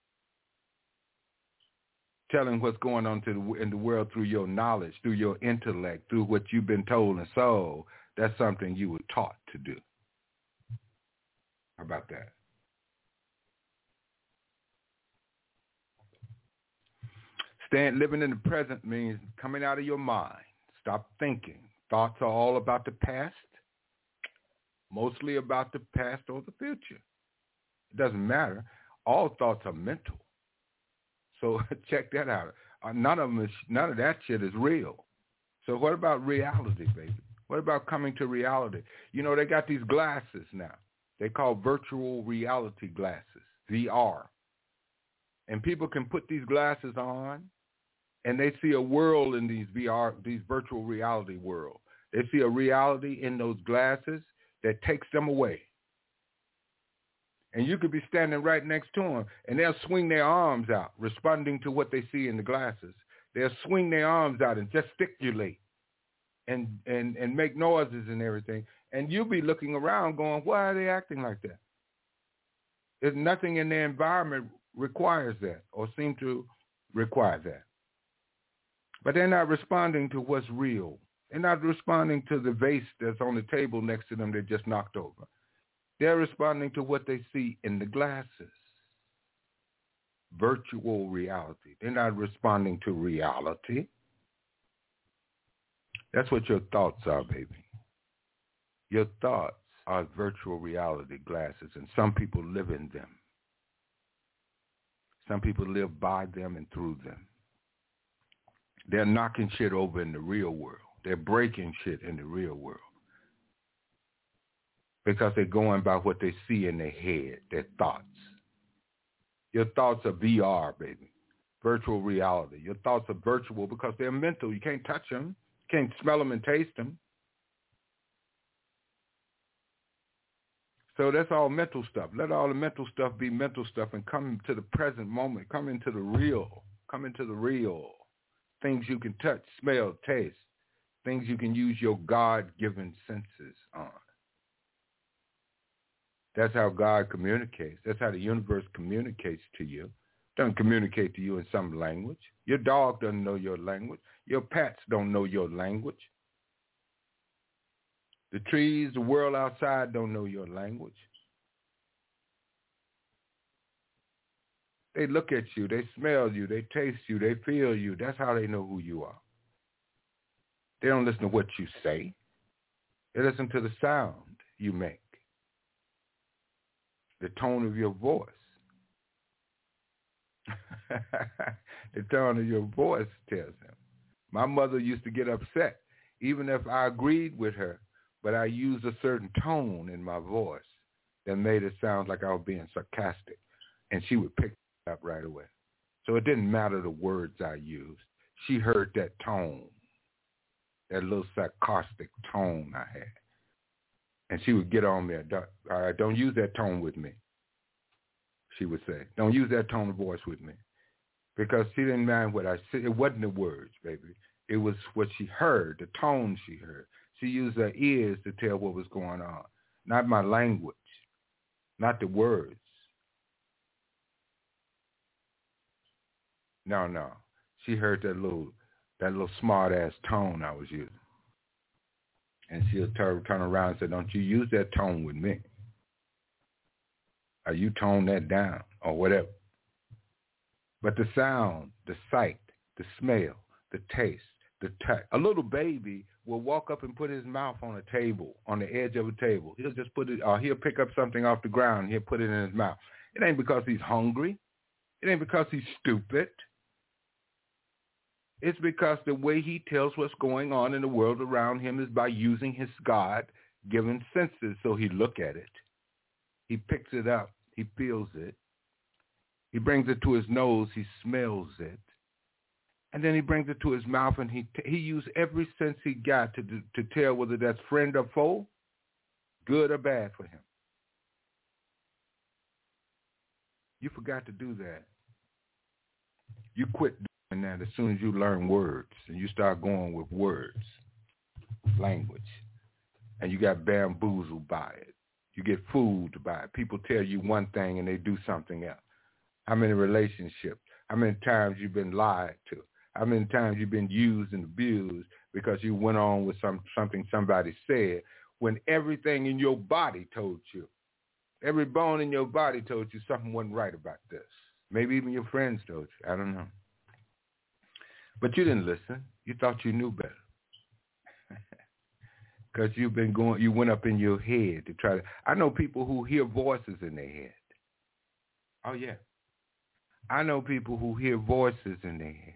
C: Telling what's going on in the world through your knowledge, through your intellect, through what you've been told and sold, that's something you were taught to do. How about that? Living in the present means coming out of your mind. Stop thinking. Thoughts are all about the past, mostly about the past or the future. It doesn't matter. All thoughts are mental. So check that out. None of that shit is real. So what about reality, baby? What about coming to reality? You know, they got these glasses now. They call virtual reality glasses, VR. And people can put these glasses on, and they see a world in these virtual reality world. They see a reality in those glasses that takes them away. And you could be standing right next to them, and they'll swing their arms out, responding to what they see in the glasses. They'll swing their arms out and gesticulate and make noises and everything. And you'll be looking around going, why are they acting like that? There's nothing in their environment requires that or seem to require that. But they're not responding to what's real. They're not responding to the vase that's on the table next to them they just knocked over. They're responding to what they see in the glasses. Virtual reality. They're not responding to reality. That's what your thoughts are, baby. Your thoughts are virtual reality glasses, and some people live in them. Some people live by them and through them. They're knocking shit over in the real world. They're breaking shit in the real world. Because they're going by what they see in their head, their thoughts. Your thoughts are VR, baby. Virtual reality. Your thoughts are virtual because they're mental. You can't touch them. You can't smell them and taste them. So that's all mental stuff. Let all the mental stuff be mental stuff and come to the present moment. Come into the real. Come into the real. things you can touch, smell, taste, things you can use your God-given senses on. That's how God communicates. That's how the universe communicates to you. It doesn't communicate to you in some language. Your dog doesn't know your language. Your pets don't know your language. The trees, the world outside don't know your language. They look at you, they smell you, they taste you, they feel you. That's how they know who you are. They don't listen to what you say. They listen to the sound you make, the tone of your voice. The tone of your voice tells them. My mother used to get upset, even if I agreed with her, but I used a certain tone in my voice that made it sound like I was being sarcastic, and she would pick it up right away. So it didn't matter the words I used. She heard that tone, that little sarcastic tone I had, and she would get on me. All right, don't use that tone with me, she would say. Don't use that tone of voice with me. Because she didn't mind what I said. It wasn't the words, baby. It was what she heard, the tone she heard. She used her ears to tell what was going on, not my language, not the words. No. She heard that little smart-ass tone I was using. And she'll turn around and say, don't you use that tone with me. Or you tone that down or whatever. But the sound, the sight, the smell, the taste, the touch. A little baby will walk up and put his mouth on a table, on the edge of a table. He'll just put it, or he'll pick up something off the ground and he'll put it in his mouth. It ain't because he's hungry. It ain't because he's stupid. It's because the way he tells what's going on in the world around him is by using his God-given senses. So he look at it. He picks it up. He feels it. He brings it to his nose. He smells it. And then he brings it to his mouth, and he used every sense he got to tell whether that's friend or foe, good or bad for him. You forgot to do that. You quit doing that as soon as you learn words, and you start going with words, language, and you got bamboozled by it. You get fooled by it. People tell you one thing, and they do something else. How many relationships? How many times you've been lied to? How many times you've been used and abused because you went on with something somebody said when everything in your body told you, every bone in your body told you something wasn't right about this. Maybe even your friends told you. I don't know. But you didn't listen. You thought you knew better. Because you went up in your head to try to. I know people who hear voices in their head. Oh, yeah. I know people who hear voices in their head.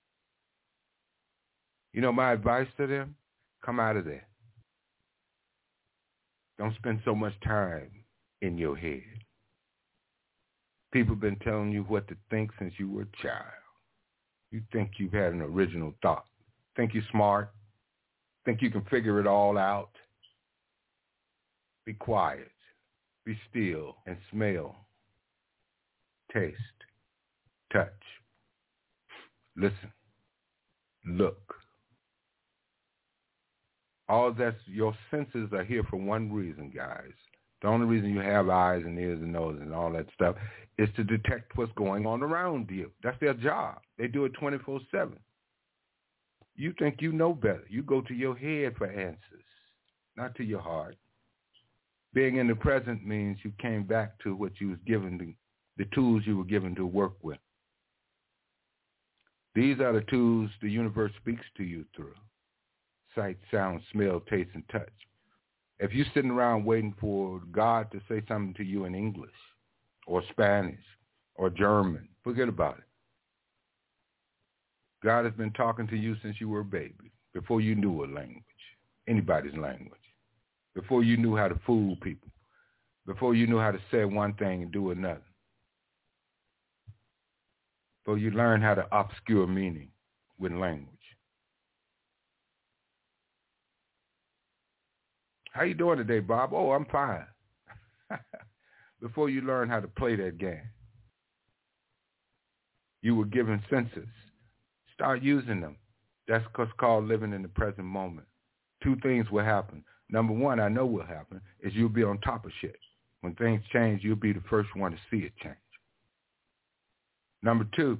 C: You know my advice to them? Come out of there. Don't spend so much time in your head. People have been telling you what to think since you were a child. You think you've had an original thought. Think you're smart. Think you can figure it all out. Be quiet. Be still and smell. Taste. Touch. Listen. Look. All that's, your senses are here for one reason, guys. The only reason you have eyes and ears and noses and all that stuff is to detect what's going on around you. That's their job. They do it 24/7. You think you know better. You go to your head for answers, not to your heart. Being in the present means you came back to what you was given, the tools you were given to work with. These are the tools the universe speaks to you through. Sight, sound, smell, taste, and touch. If you're sitting around waiting for God to say something to you in English or Spanish or German, forget about it. God has been talking to you since you were a baby, before you knew a language, anybody's language, before you knew how to fool people, before you knew how to say one thing and do another, before you learned how to obscure meaning with language. How you doing today, Bob? Oh, I'm fine. Before you learn how to play that game, you were given senses. Start using them. That's what's called living in the present moment. Two things will happen. Number one, I know will happen, is you'll be on top of shit. When things change, you'll be the first one to see it change. Number two,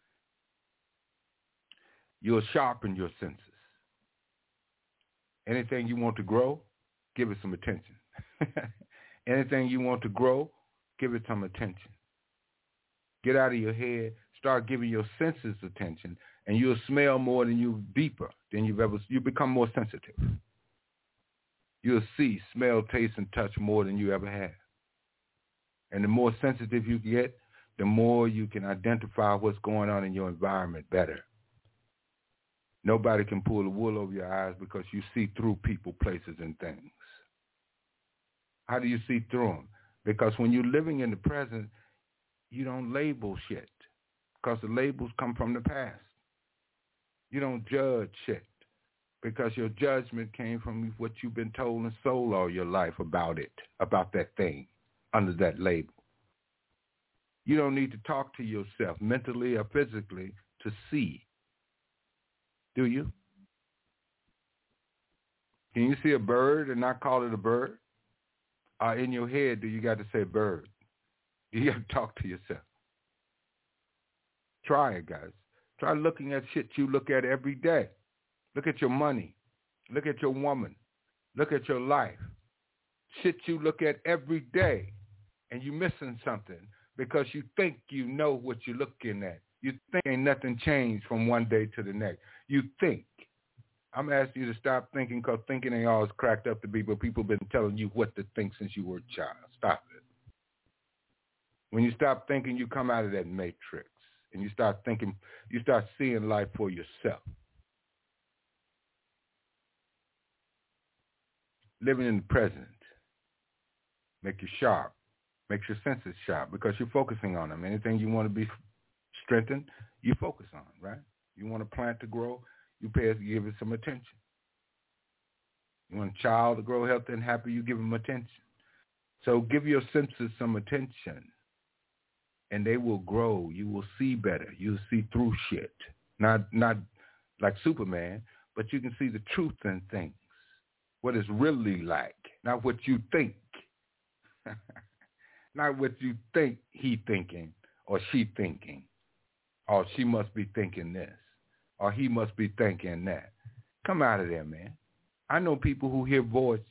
C: you'll sharpen your senses. Anything you want to grow, give it some attention. Anything you want to grow, give it some attention. Get out of your head, start giving your senses attention, and you'll smell more than deeper than you'll become more sensitive. You'll see, smell, taste, and touch more than you ever have. And the more sensitive you get, the more you can identify what's going on in your environment better. Nobody can pull the wool over your eyes because you see through people, places, and things. How do you see through them? Because when you're living in the present, you don't label shit because the labels come from the past. You don't judge shit because your judgment came from what you've been told and sold all your life about it, about that thing, under that label. You don't need to talk to yourself mentally or physically to see. Do you? Can you see a bird and not call it a bird? Or in your head, do you got to say bird? You got to talk to yourself. Try it, guys. Try looking at shit you look at every day. Look at your money. Look at your woman. Look at your life. Shit you look at every day, and you're missing something because you think you know what you're looking at. You think ain't nothing changed from one day to the next. You think. I'm asking you to stop thinking because thinking ain't always cracked up to be, but people been telling you what to think since you were a child. Stop it. When you stop thinking, you come out of that matrix and you start thinking, you start seeing life for yourself. Living in the present make you sharp, makes your senses sharp because you're focusing on them. Anything you want to be strengthened, you focus on, right? You want a plant to grow, you give it some attention. You want a child to grow healthy and happy, you give them attention. So give your senses some attention, and they will grow. You will see better. You'll see through shit. Not like Superman, but you can see the truth in things, what it's really like, not what you think. Not what you think he thinking or she thinking, or she must be thinking this, or he must be thinking that. Come out of there, man. I know people who hear voices.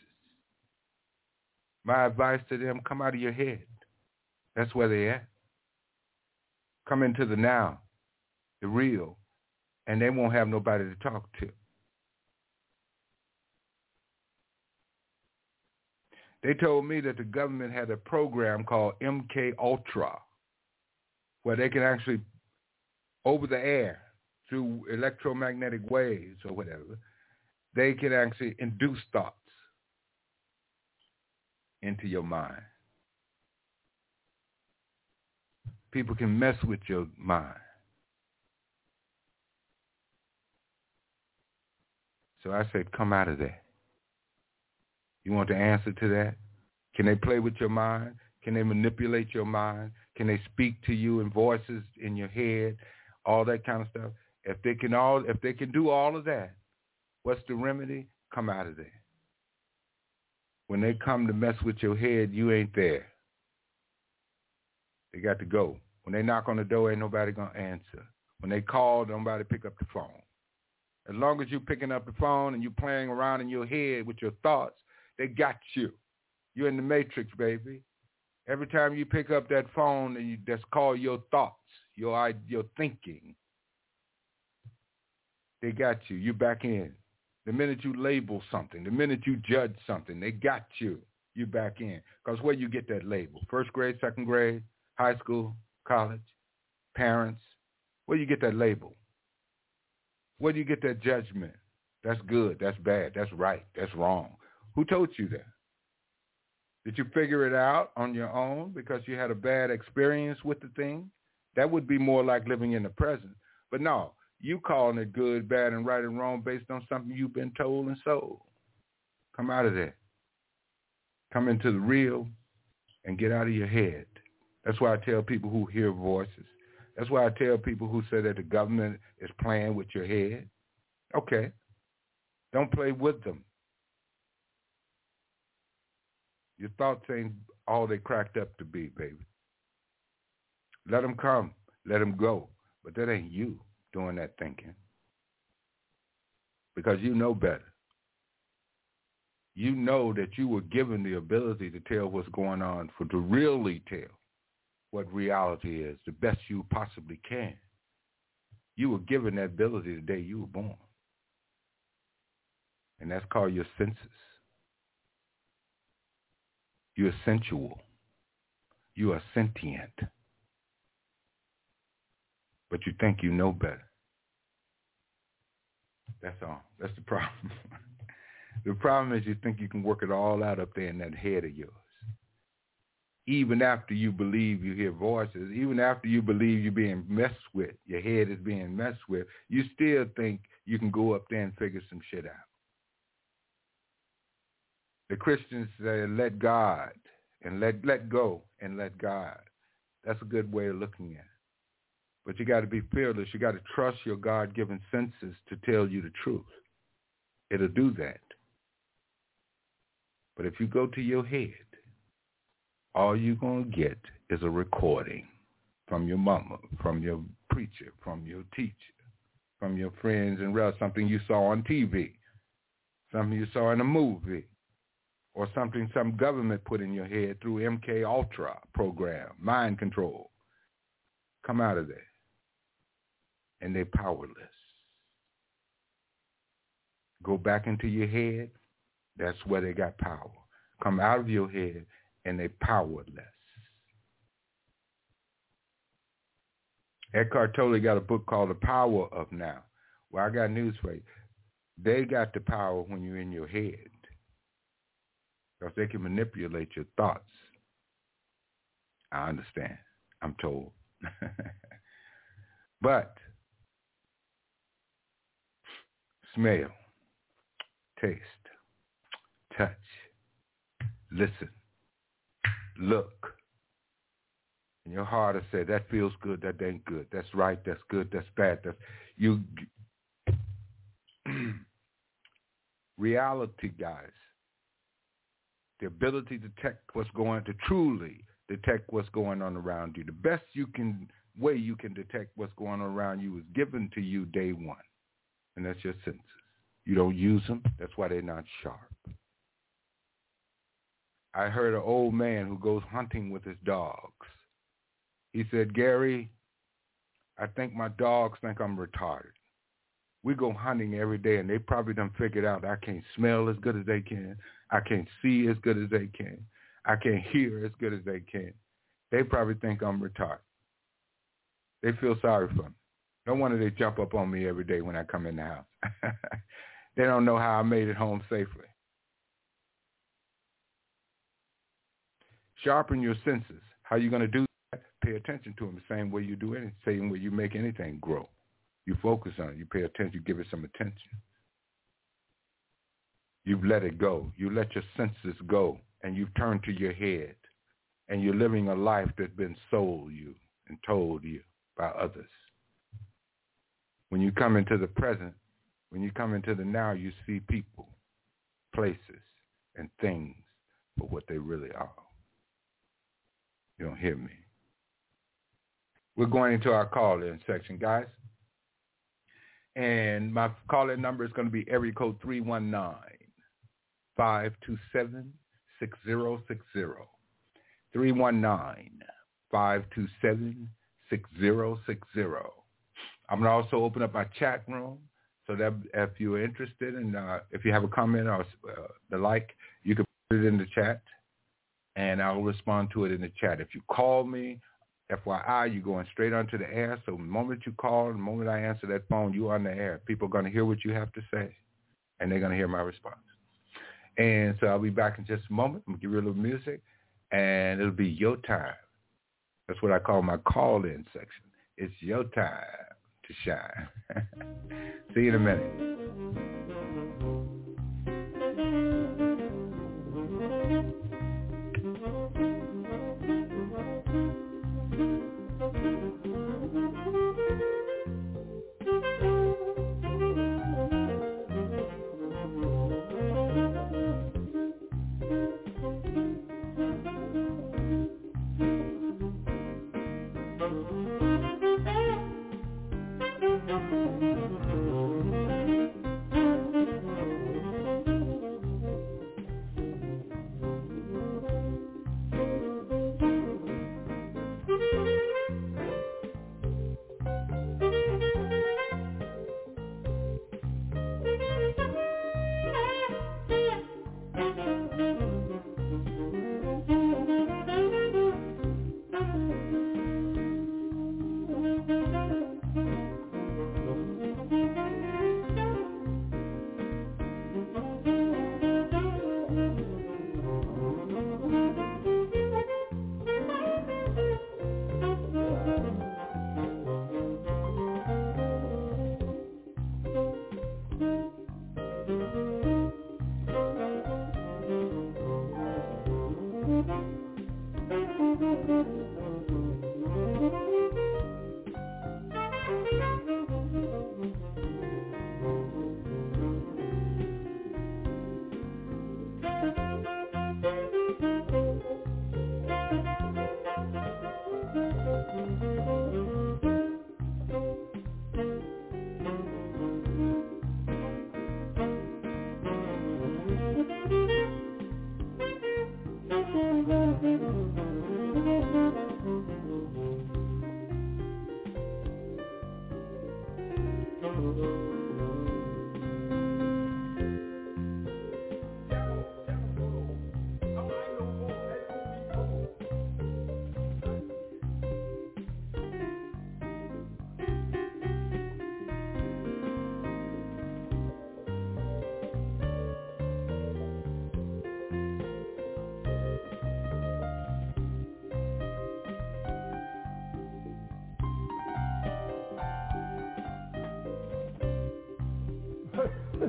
C: My advice to them, come out of your head. That's where they at. Come into the now, the real, and they won't have nobody to talk to. They told me that the government had a program called MK Ultra, where they can actually, over the air, through electromagnetic waves or whatever, they can actually induce thoughts into your mind. People can mess with your mind. So I said, come out of there. You want the answer to that? Can they play with your mind? Can they manipulate your mind? Can they speak to you in voices in your head? All that kind of stuff. If they can do all of that, what's the remedy? Come out of there. When they come to mess with your head, you ain't there. They got to go. When they knock on the door, ain't nobody gonna answer. When they call, nobody pick up the phone. As long as you're picking up the phone and you're playing around in your head with your thoughts, they got you. You're in the matrix, baby. Every time you pick up that phone, and that's called your thoughts, your thinking. They got you. You're back in. The minute you label something, the minute you judge something, they got you. You're back in. Because where you get that label? First grade, second grade, high school, college, parents. Where you get that label? Where do you get that judgment? That's good. That's bad. That's right. That's wrong. Who told you that? Did you figure it out on your own because you had a bad experience with the thing? That would be more like living in the present. But no, you calling it good, bad, and right and wrong based on something you've been told and sold. Come out of there. Come into the real and get out of your head. That's why I tell people who hear voices, That's why I tell people who say that the government is playing with your head, okay, don't play with them. Your thoughts ain't all they cracked up to be, baby. Let them come. Let them go. But that ain't you doing that thinking. Because you know better. You know that you were given the ability to tell what's going on, to really tell what reality is, the best you possibly can. You were given that ability the day you were born. And that's called your senses. You are sensual. You are sentient. But you think you know better. That's all. That's the problem. The problem is you think you can work it all out up there in that head of yours. Even after you believe you hear voices, even after you believe you're being messed with, your head is being messed with, you still think you can go up there and figure some shit out. The Christians say, let God, and let go and let God. That's a good way of looking at it. But you got to be fearless. You got to trust your God-given senses to tell you the truth. It'll do that. But if you go to your head, all you're going to get is a recording from your mama, from your preacher, from your teacher, from your friends and relatives, something you saw on TV, something you saw in a movie, or something some government put in your head through MK Ultra program, mind control. Come out of there. And they're powerless. Go back into your head. That's where they got power. Come out of your head, and they're powerless. Eckhart Tolle got a book called The Power of Now. Well, I got news for you. They got the power when you're in your head. Because they can manipulate your thoughts. I understand. I'm told. But smell, taste, touch, listen, look. And your heart will say, that feels good, that ain't good. That's right, that's good, that's bad. That's you. Reality, guys. The ability to detect what's going to truly detect what's going on around you. The best way you can detect what's going on around you is given to you day one. And that's your senses. You don't use them. That's why they're not sharp. I heard an old man who goes hunting with his dogs. He said, Gary, I think my dogs think I'm retarded. We go hunting every day, and they probably done figured out I can't smell as good as they can. I can't see as good as they can. I can't hear as good as they can. They probably think I'm retarded. They feel sorry for me. No wonder they jump up on me every day when I come in the house. They don't know how I made it home safely. Sharpen your senses. How are you going to do that? Pay attention to them the same way you do anything, same way you make anything grow. You focus on it. You pay attention. You give it some attention. You've let it go. You let your senses go, and you've turned to your head, and you're living a life that's been sold you and told you by others. When you come into the present, when you come into the now, you see people, places, and things for what they really are. You don't hear me. We're going into our call-in section, guys. And my call-in number is going to be area code 319-527-6060. 319-527-6060. I'm going to also open up my chat room so that if you're interested and if you have a comment or the like, you can put it in the chat, and I'll respond to it in the chat. If you call me, FYI, you're going straight onto the air. So the moment you call, the moment I answer that phone, you're on the air. People are going to hear what you have to say, and they're going to hear my response. And so I'll be back in just a moment. I'm going to give you a little music, and it'll be your time. That's what I call my call-in section. It's your time to shine. See you in a minute.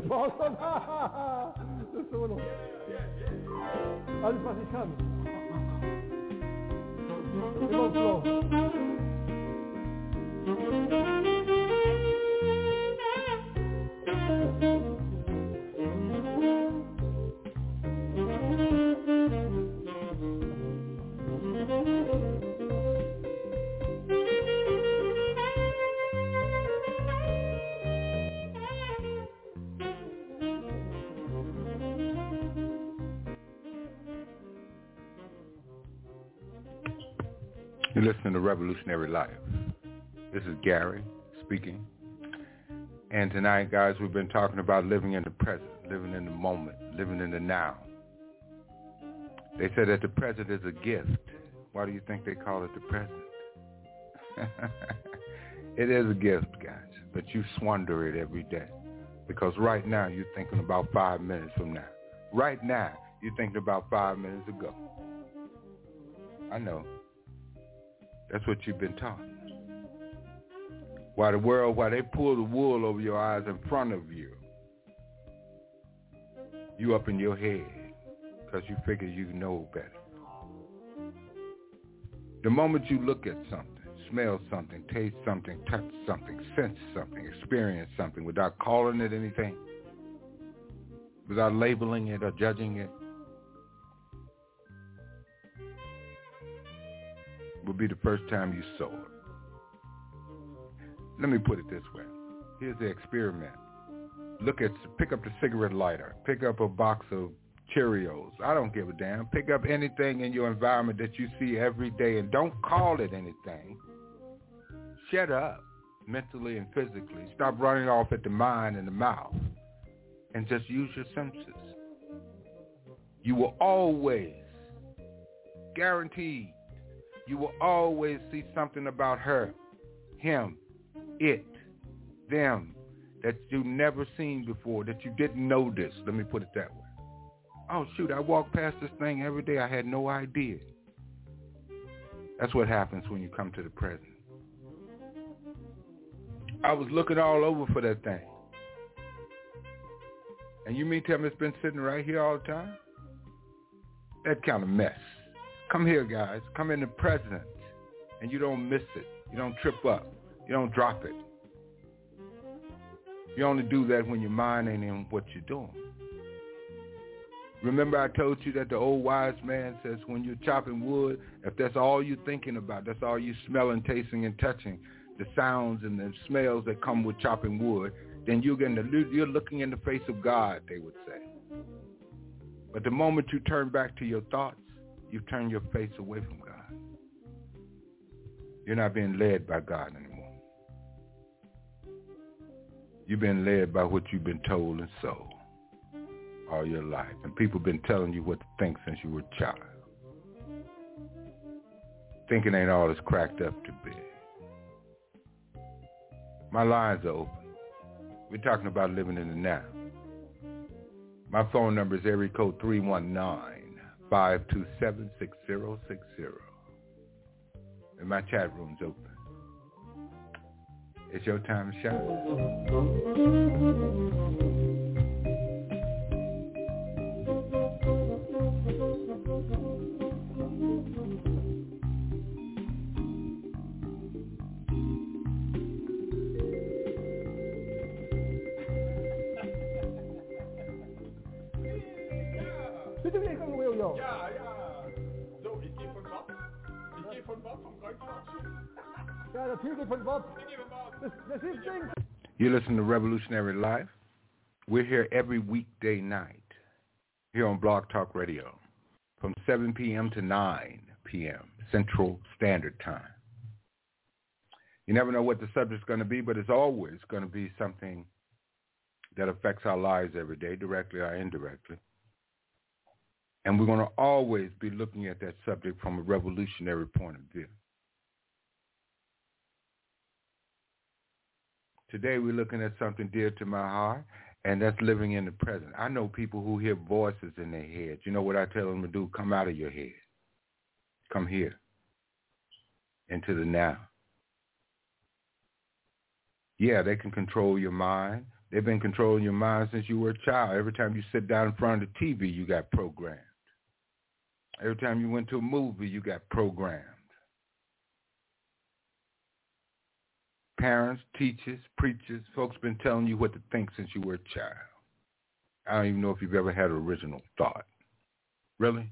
D: Boston. Das ist so noch. Alles, was ich kann. Immer Flow.
C: You're listening to Revolutionary Life. This is Gary speaking. And tonight, guys, we've been talking about living in the present, living in the moment, living in the now. They said that the present is a gift. Why do you think they call it the present? It is a gift, guys, but you squander it every day. Because right now, you're thinking about 5 minutes from now. Right now, you're thinking about 5 minutes ago. I know. That's what you've been taught. While they pull the wool over your eyes in front of you, you up in your head because you figure you know better. The moment you look at something, smell something, taste something, touch something, sense something, experience something without calling it anything, without labeling it or judging it, will be the first time you saw it. Let me put it this way. Here's the experiment. Pick up the cigarette lighter. Pick up a box of Cheerios. I don't give a damn. Pick up anything in your environment that you see every day and don't call it anything. Shut up mentally and physically. Stop running off at the mind and the mouth and just use your senses. You will always, guaranteed, you will always see something about her, him, it, them, that you've never seen before, that you didn't notice. Let me put it that way. Oh, shoot, I walk past this thing every day. I had no idea. That's what happens when you come to the present. I was looking all over for that thing. And you mean tell me it's been sitting right here all the time? That kind of mess. Come here, guys. Come in the present, and you don't miss it. You don't trip up. You don't drop it. You only do that when your mind ain't in what you're doing. Remember I told you that the old wise man says when you're chopping wood, if that's all you're thinking about, that's all you smelling, tasting, and touching, the sounds and the smells that come with chopping wood, then you're looking in the face of God, they would say. But the moment you turn back to your thoughts, you turn your face away from God. You're not being led by God anymore. You've been led by what you've been told and sold all your life. And people have been telling you what to think since you were a child. Thinking ain't all it's cracked up to be. My lines are open. We're talking about living in the now. My phone number is area code 319-527-6060. And my chat room's open. It's your time to shine. You listen to Revolutionary Life. We're here every weekday night here on Blog Talk Radio from 7 p.m. to 9 p.m. Central Standard Time. You never know what the subject's going to be, but it's always going to be something that affects our lives every day, directly or indirectly. And we're going to always be looking at that subject from a revolutionary point of view. Today we're looking at something dear to my heart, and that's living in the present. I know people who hear voices in their head. You know what I tell them to do? Come out of your head. Come here into the now. Yeah, they can control your mind. They've been controlling your mind since you were a child. Every time you sit down in front of the TV, you got programmed. Every time you went to a movie, you got programmed. Parents, teachers, preachers, folks been telling you what to think since you were a child. I don't even know if you've ever had an original thought. Really?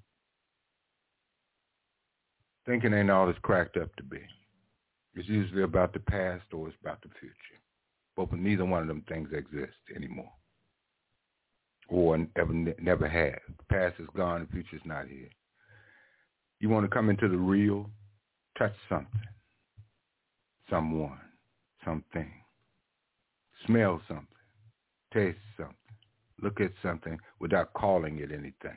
C: Thinking ain't all it's cracked up to be. It's usually about the past or it's about the future. But neither one of them things exist anymore. Or never have. The past is gone, the future's not here. You want to come into the real, touch something, someone, something. Smell something, taste something, look at something without calling it anything.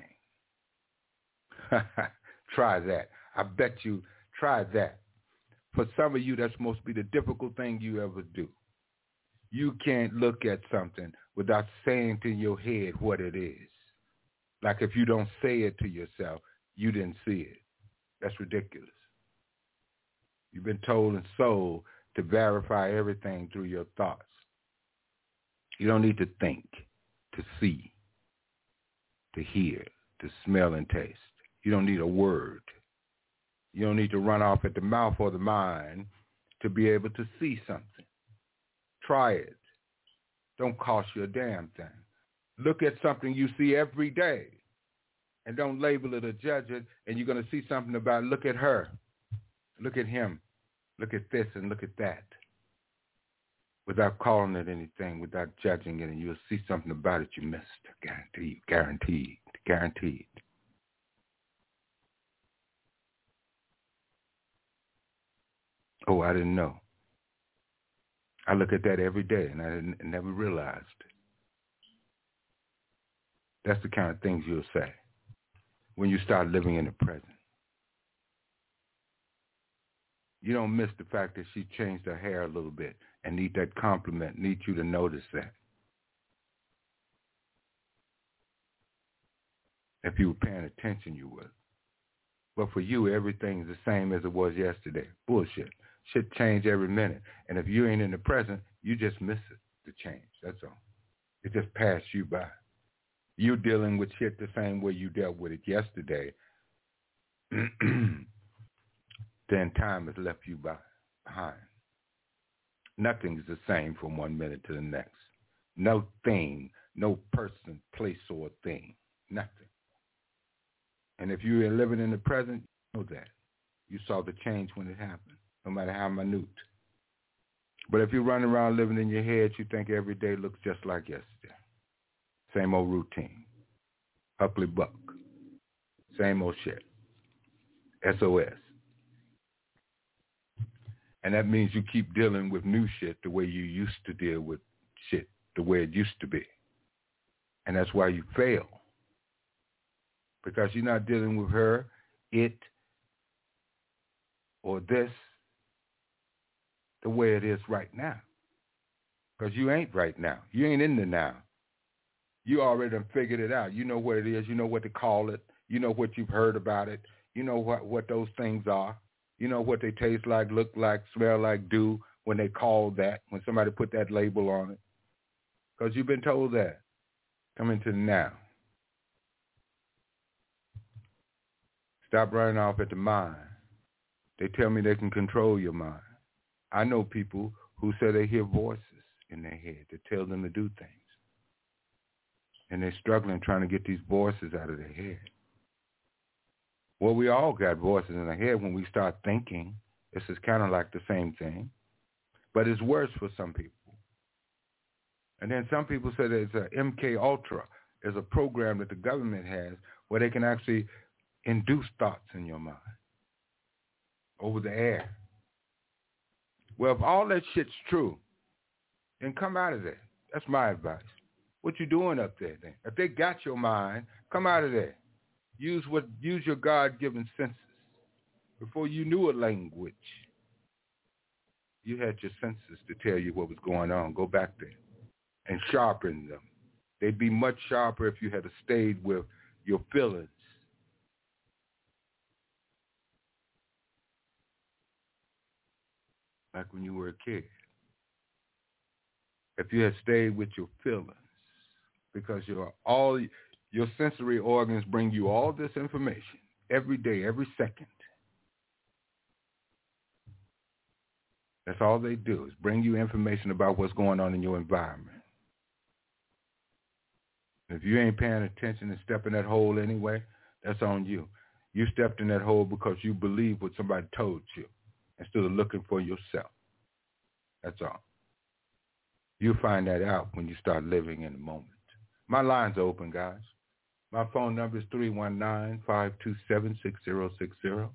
C: Try that. I bet you, try that. For some of you, that's supposed to be the difficult thing you ever do. You can't look at something without saying to your head what it is. Like if you don't say it to yourself, you didn't see it. That's ridiculous. You've been told and sold to verify everything through your thoughts. You don't need to think, to see, to hear, to smell and taste. You don't need a word. You don't need to run off at the mouth or the mind to be able to see something. Try it. Don't cost you a damn thing. Look at something you see every day and don't label it or judge it, and you're going to see something about, look at her, look at him, look at this and look at that, without calling it anything, without judging it, and you'll see something about it you missed. Guaranteed, guaranteed, guaranteed. Oh, I didn't know. I look at that every day, and I never realized. That's the kind of things you'll say when you start living in the present. You don't miss the fact that she changed her hair a little bit and need that compliment, need you to notice that. If you were paying attention, you would. But for you, everything's the same as it was yesterday. Bullshit. Shit change every minute. And if you ain't in the present, you just miss it, the change. That's all. It just passed you by. You're dealing with shit the same way you dealt with it yesterday. Then time has left you behind. Nothing's the same from 1 minute to the next. No thing, no person, place, or thing. Nothing. And if you're living in the present, you know that. You saw the change when it happened, no matter how minute. But if you're running around living in your head, you think every day looks just like yesterday. Same old routine. Upply buck. Same old shit. SOS. And that means you keep dealing with new shit the way you used to deal with shit, the way it used to be. And that's why you fail. Because you're not dealing with her, it, or this the way it is right now. Because you ain't right now. You ain't in the now. You already done figured it out. You know what it is. You know what to call it. You know what you've heard about it. You know what those things are. You know what they taste like, look like, smell like, do when they call that, when somebody put that label on it. Because you've been told that. Come into the now. Stop running off at the mind. They tell me they can control your mind. I know people who say they hear voices in their head that tell them to do things. And they're struggling trying to get these voices out of their head. Well, we all got voices in our head when we start thinking. This is kind of like the same thing. But it's worse for some people. And then some people say there's a MK Ultra. There's a program that the government has where they can actually induce thoughts in your mind over the air. Well, if all that shit's true, then come out of there. That's my advice. What you doing up there then? If they got your mind, come out of there. Use your God-given senses. Before you knew a language, you had your senses to tell you what was going on. Go back there and sharpen them. They'd be much sharper if you had stayed with your feelings. Like when you were a kid. if you had stayed with your feelings, because your sensory organs bring you all this information every day, every second. That's all they do is bring you information about what's going on in your environment. If you ain't paying attention and step in that hole anyway, that's on you. You stepped in that hole because you believe what somebody told you instead of looking for yourself. That's all. You'll find that out when you start living in the moment. My line's open, guys. My phone number is 319-527-6060.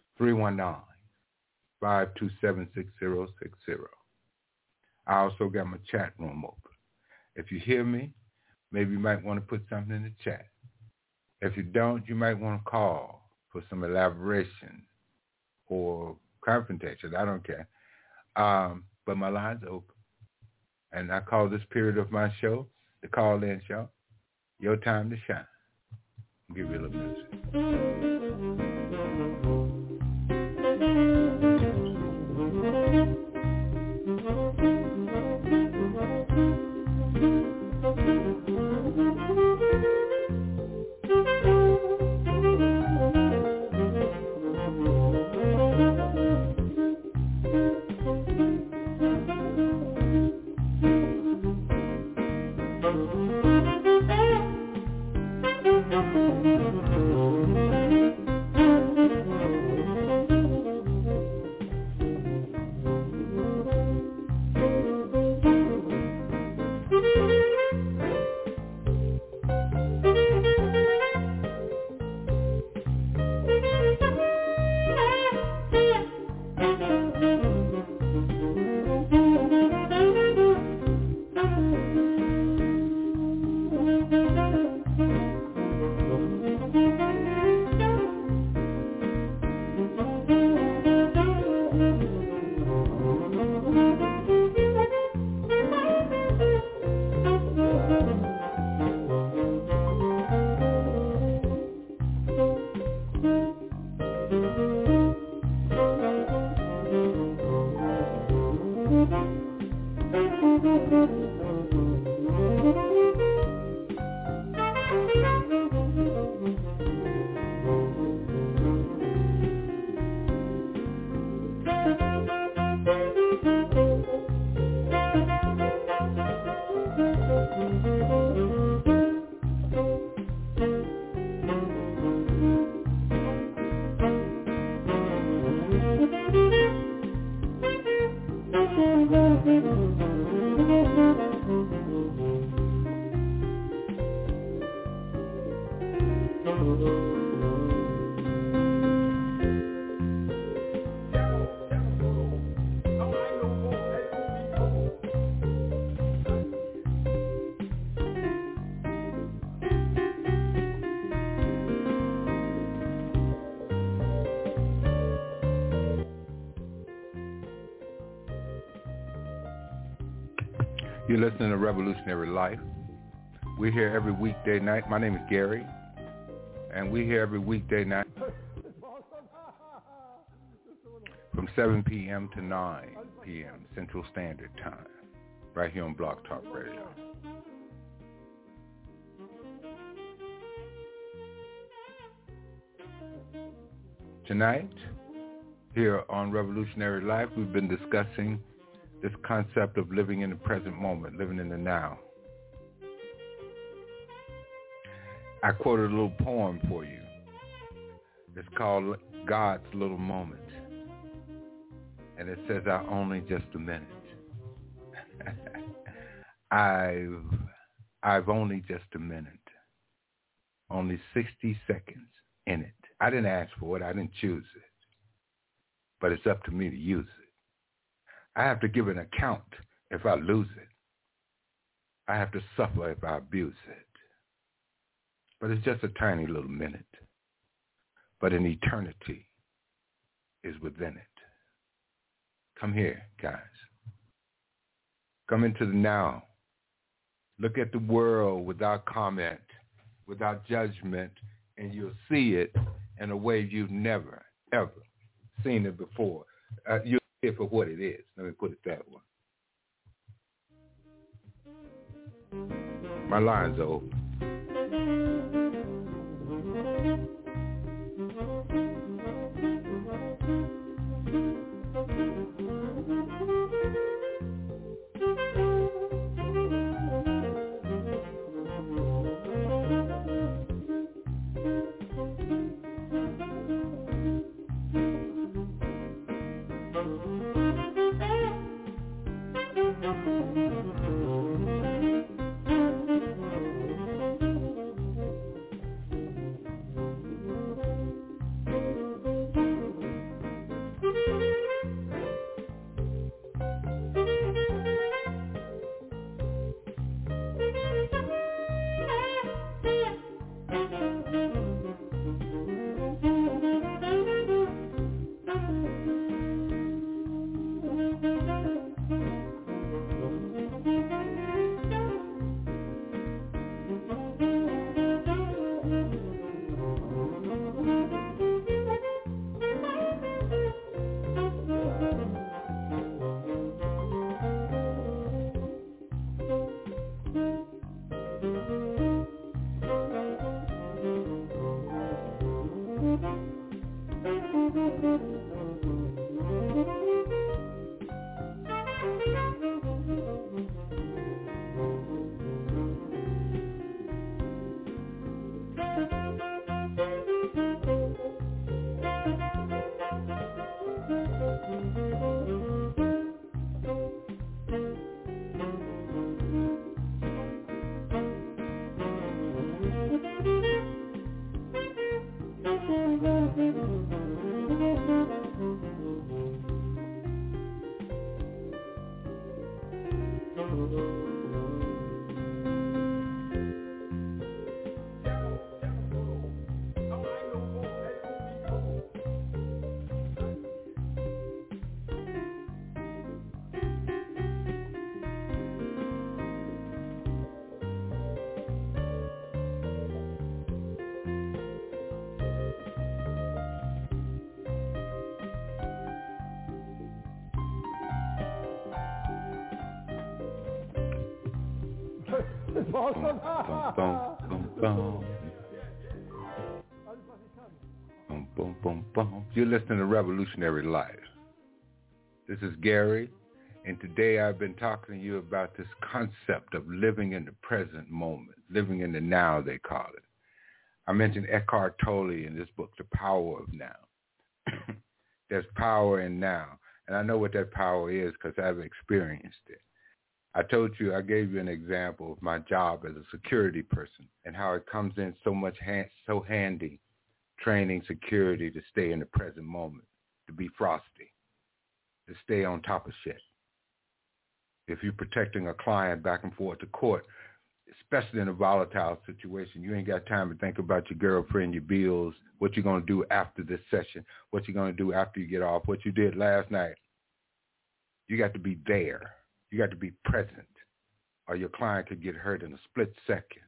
C: 319-527-6060. I also got my chat room open. If you hear me, maybe you might want to put something in the chat. If you don't, you might want to call for some elaboration or confrontation. I don't care. But my line's open. And I call this period of my show the call-in show. Your time to shine. I'll give you a little music. You're listening to Revolutionary Life. We're here every weekday night. My name is Gary, and we're here every weekday night from 7 p.m. to 9 p.m. Central Standard Time, right here on Blog Talk Radio. Tonight, here on Revolutionary Life, we've been discussing this concept of living in the present moment, living in the now. I quoted a little poem for you. It's called God's Little Moment. And it says, "I only just a minute." I've only just a minute. Only 60 seconds in it. I didn't ask for it. I didn't choose it. But it's up to me to use it. I have to give an account if I lose it. I have to suffer if I abuse it. But it's just a tiny little minute. But an eternity is within it. Come here, guys. Come into the now. Look at the world without comment, without judgment, and you'll see it in a way you've never, ever seen it before. You'll see it for what it is. Let me put it that way. My lines are open.
D: It's awesome.
C: Boom, boom, boom, boom. You're listening to Revolutionary Life. This is Gary, and today I've been talking to you about this concept of living in the present moment, living in the now, they call it. I mentioned Eckhart Tolle in this book, The Power of Now. There's power in now, and I know what that power is because I've experienced it. I told you, I gave you an example of my job as a security person and how it comes in so handy, training security to stay in the present moment, to be frosty, to stay on top of shit. If you're protecting a client back and forth to court, especially in a volatile situation, you ain't got time to think about your girlfriend, your bills, what you're going to do after this session, what you're going to do after you get off, what you did last night. You got to be there. You got to be present, or your client could get hurt in a split second.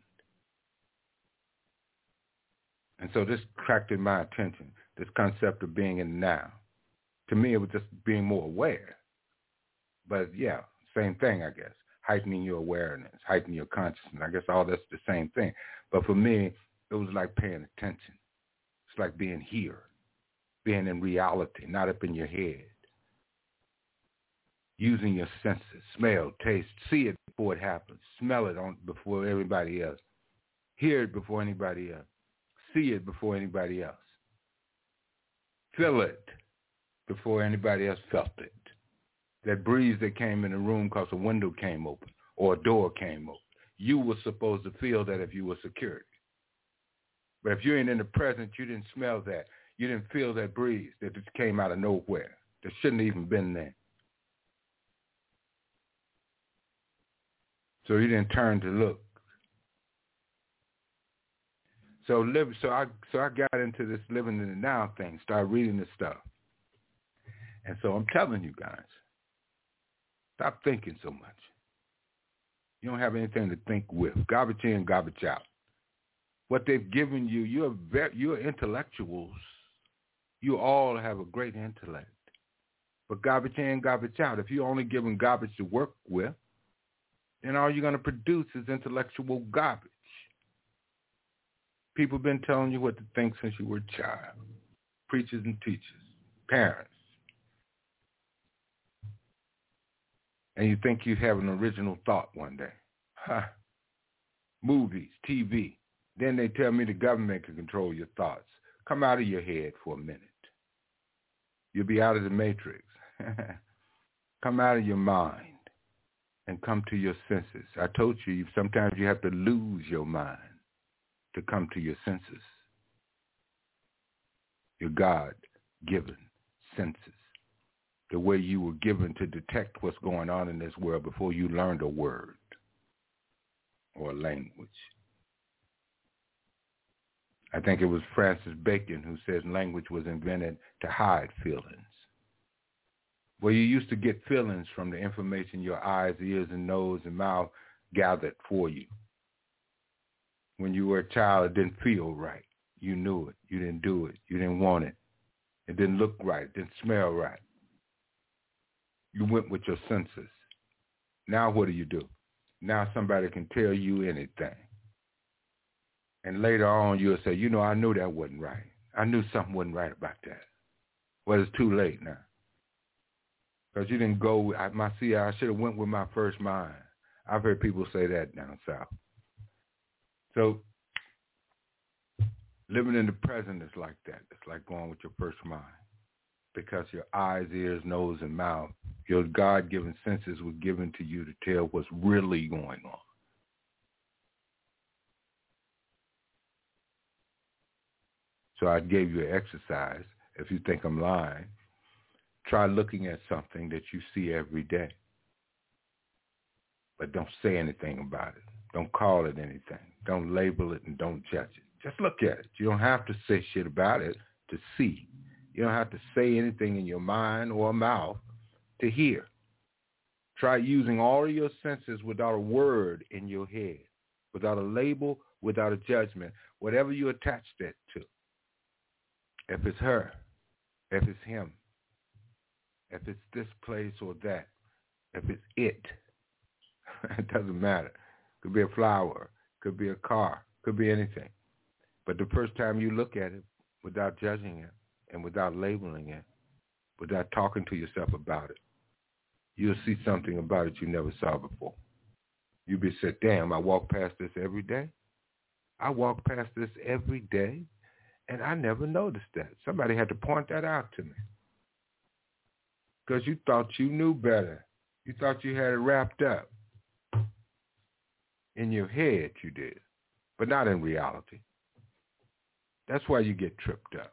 C: And so this attracted my attention, this concept of being in the now. To me, it was just being more aware. But yeah, same thing, I guess. Heightening your awareness, heightening your consciousness. I guess all that's the same thing. But for me, it was like paying attention. It's like being here, being in reality, not up in your head. Using your senses, smell, taste, see it before it happens, smell it before everybody else, hear it before anybody else, see it before anybody else, feel it before anybody else felt it. That breeze that came in the room because a window came open or a door came open. You were supposed to feel that if you were security. But if you ain't in the present, you didn't smell that. You didn't feel that breeze that just came out of nowhere. That shouldn't have even been there. So you didn't turn to look. So I got into this living in the now thing, started reading this stuff. And so I'm telling you guys, stop thinking so much. You don't have anything to think with. Garbage in, garbage out. What they've given you, you're intellectuals. You all have a great intellect. But garbage in, garbage out. If you're only given garbage to work with, then all you're going to produce is intellectual garbage. People have been telling you what to think since you were a child. Preachers and teachers, parents. And you think you have an original thought one day. Movies, TV. Then they tell me the government can control your thoughts. Come out of your head for a minute. You'll be out of the matrix. Come out of your mind and come to your senses. I told you, sometimes you have to lose your mind to come to your senses. Your God-given senses. The way you were given to detect what's going on in this world before you learned a word or a language. I think it was Francis Bacon who says language was invented to hide feelings. Well, you used to get feelings from the information your eyes, ears, and nose and mouth gathered for you. When you were a child, it didn't feel right. You knew it. You didn't do it. You didn't want it. It didn't look right. It didn't smell right. You went with your senses. Now what do? Now somebody can tell you anything. And later on you'll say, I knew that wasn't right. I knew something wasn't right about that. Well, it's too late now. Because you didn't go, I should have went with my first mind. I've heard people say that down south. So living in the present is like that. It's like going with your first mind. Because your eyes, ears, nose, and mouth, your God-given senses were given to you to tell what's really going on. So I gave you an exercise. If you think I'm lying, try looking at something that you see every day. But don't say anything about it. Don't call it anything. Don't label it and don't judge it. Just look at it. You don't have to say shit about it to see. You don't have to say anything in your mind or mouth to hear. Try using all of your senses without a word in your head, without a label, without a judgment, whatever you attach that to. If it's her, if it's him, if it's this place or that, if it's it doesn't matter. Could be a flower, could be a car, could be anything. But the first time you look at it without judging it and without labeling it, without talking to yourself about it, you'll see something about it you never saw before. You'll be said, damn, I walk past this every day. I walk past this every day, and I never noticed that. Somebody had to point that out to me. Because you thought you knew better. You thought you had it wrapped up. In your head you did, but not in reality. That's why you get tripped up.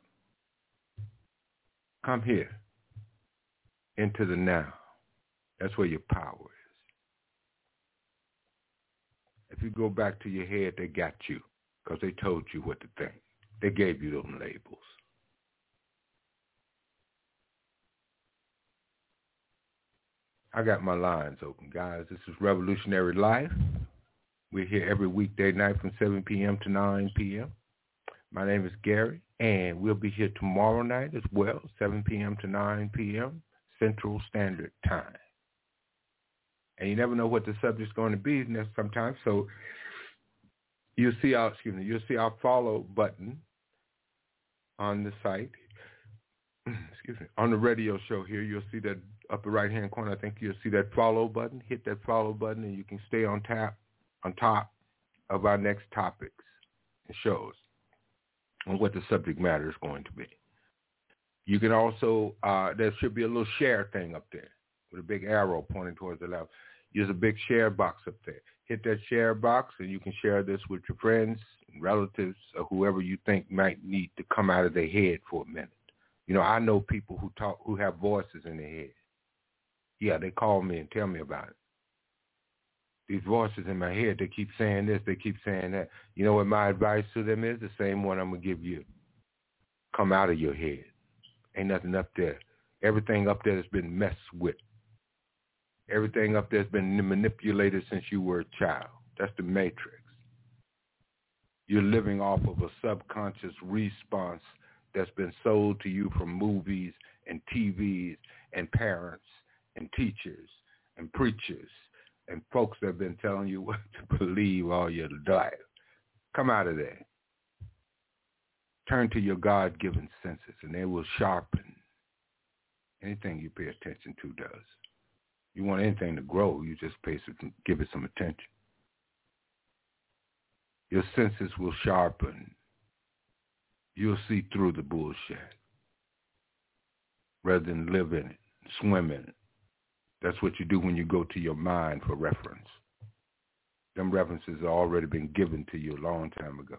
C: Come here, into the now. That's where your power is. If you go back to your head, they got you because they told you what to think. They gave you those labels. I got my lines open, guys. This is Revolutionary Life. We're here every weekday night from 7 p.m. to 9 p.m. My name is Gary, and we'll be here tomorrow night as well, 7 p.m. to 9 p.m. Central Standard Time. And you never know what the subject's going to be sometimes, so you'll see our follow button on the site. On the radio show here, you'll see that upper right-hand corner. I think you'll see that follow button. Hit that follow button, and you can stay on top of our next topics and shows on what the subject matter is going to be. You can also, there should be a little share thing up there with a big arrow pointing towards the left. There's a big share box up there. Hit that share box, and you can share this with your friends, relatives, or whoever you think might need to come out of their head for a minute. I know people who have voices in their head. Yeah, they call me and tell me about it. These voices in my head, they keep saying this, they keep saying that. You know what my advice to them is? The same one I'm going to give you. Come out of your head. Ain't nothing up there. Everything up there has been messed with. Everything up there has been manipulated since you were a child. That's the matrix. You're living off of a subconscious response that's been sold to you from movies and TVs and parents and teachers and preachers and folks that have been telling you what to believe all your life. Come out of there. Turn to your God-given senses, and they will sharpen. Anything you pay attention to does. You want anything to grow, you just give it some attention. Your senses will sharpen. You'll see through the bullshit rather than live in it, swim in it. That's what you do when you go to your mind for reference. Them references have already been given to you a long time ago.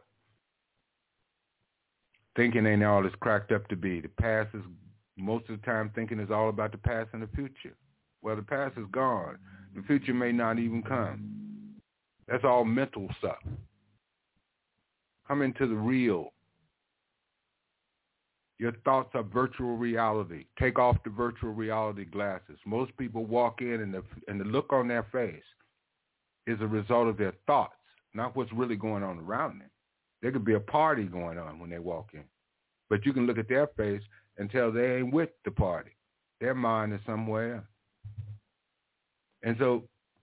C: Thinking ain't all it's cracked up to be. The past is, most of the time, thinking is all about the past and the future. Well, the past is gone. The future may not even come. That's all mental stuff. Come into the real. Your thoughts are virtual reality. Take off the virtual reality glasses. Most people walk in and the look on their face is a result of their thoughts, not what's really going on around them. There could be a party going on when they walk in. But you can look at their face and tell they ain't with the party. Their mind is somewhere else. And so,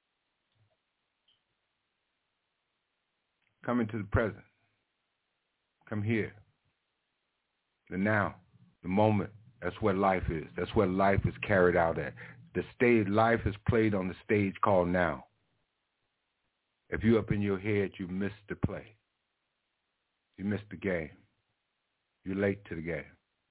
C: come into the present. Come here. The now, the moment. That's where life is. That's where life is carried out at. The stage, life is played on the stage called now. If you're up in your head, you missed the play. You missed the game. You're late to the game.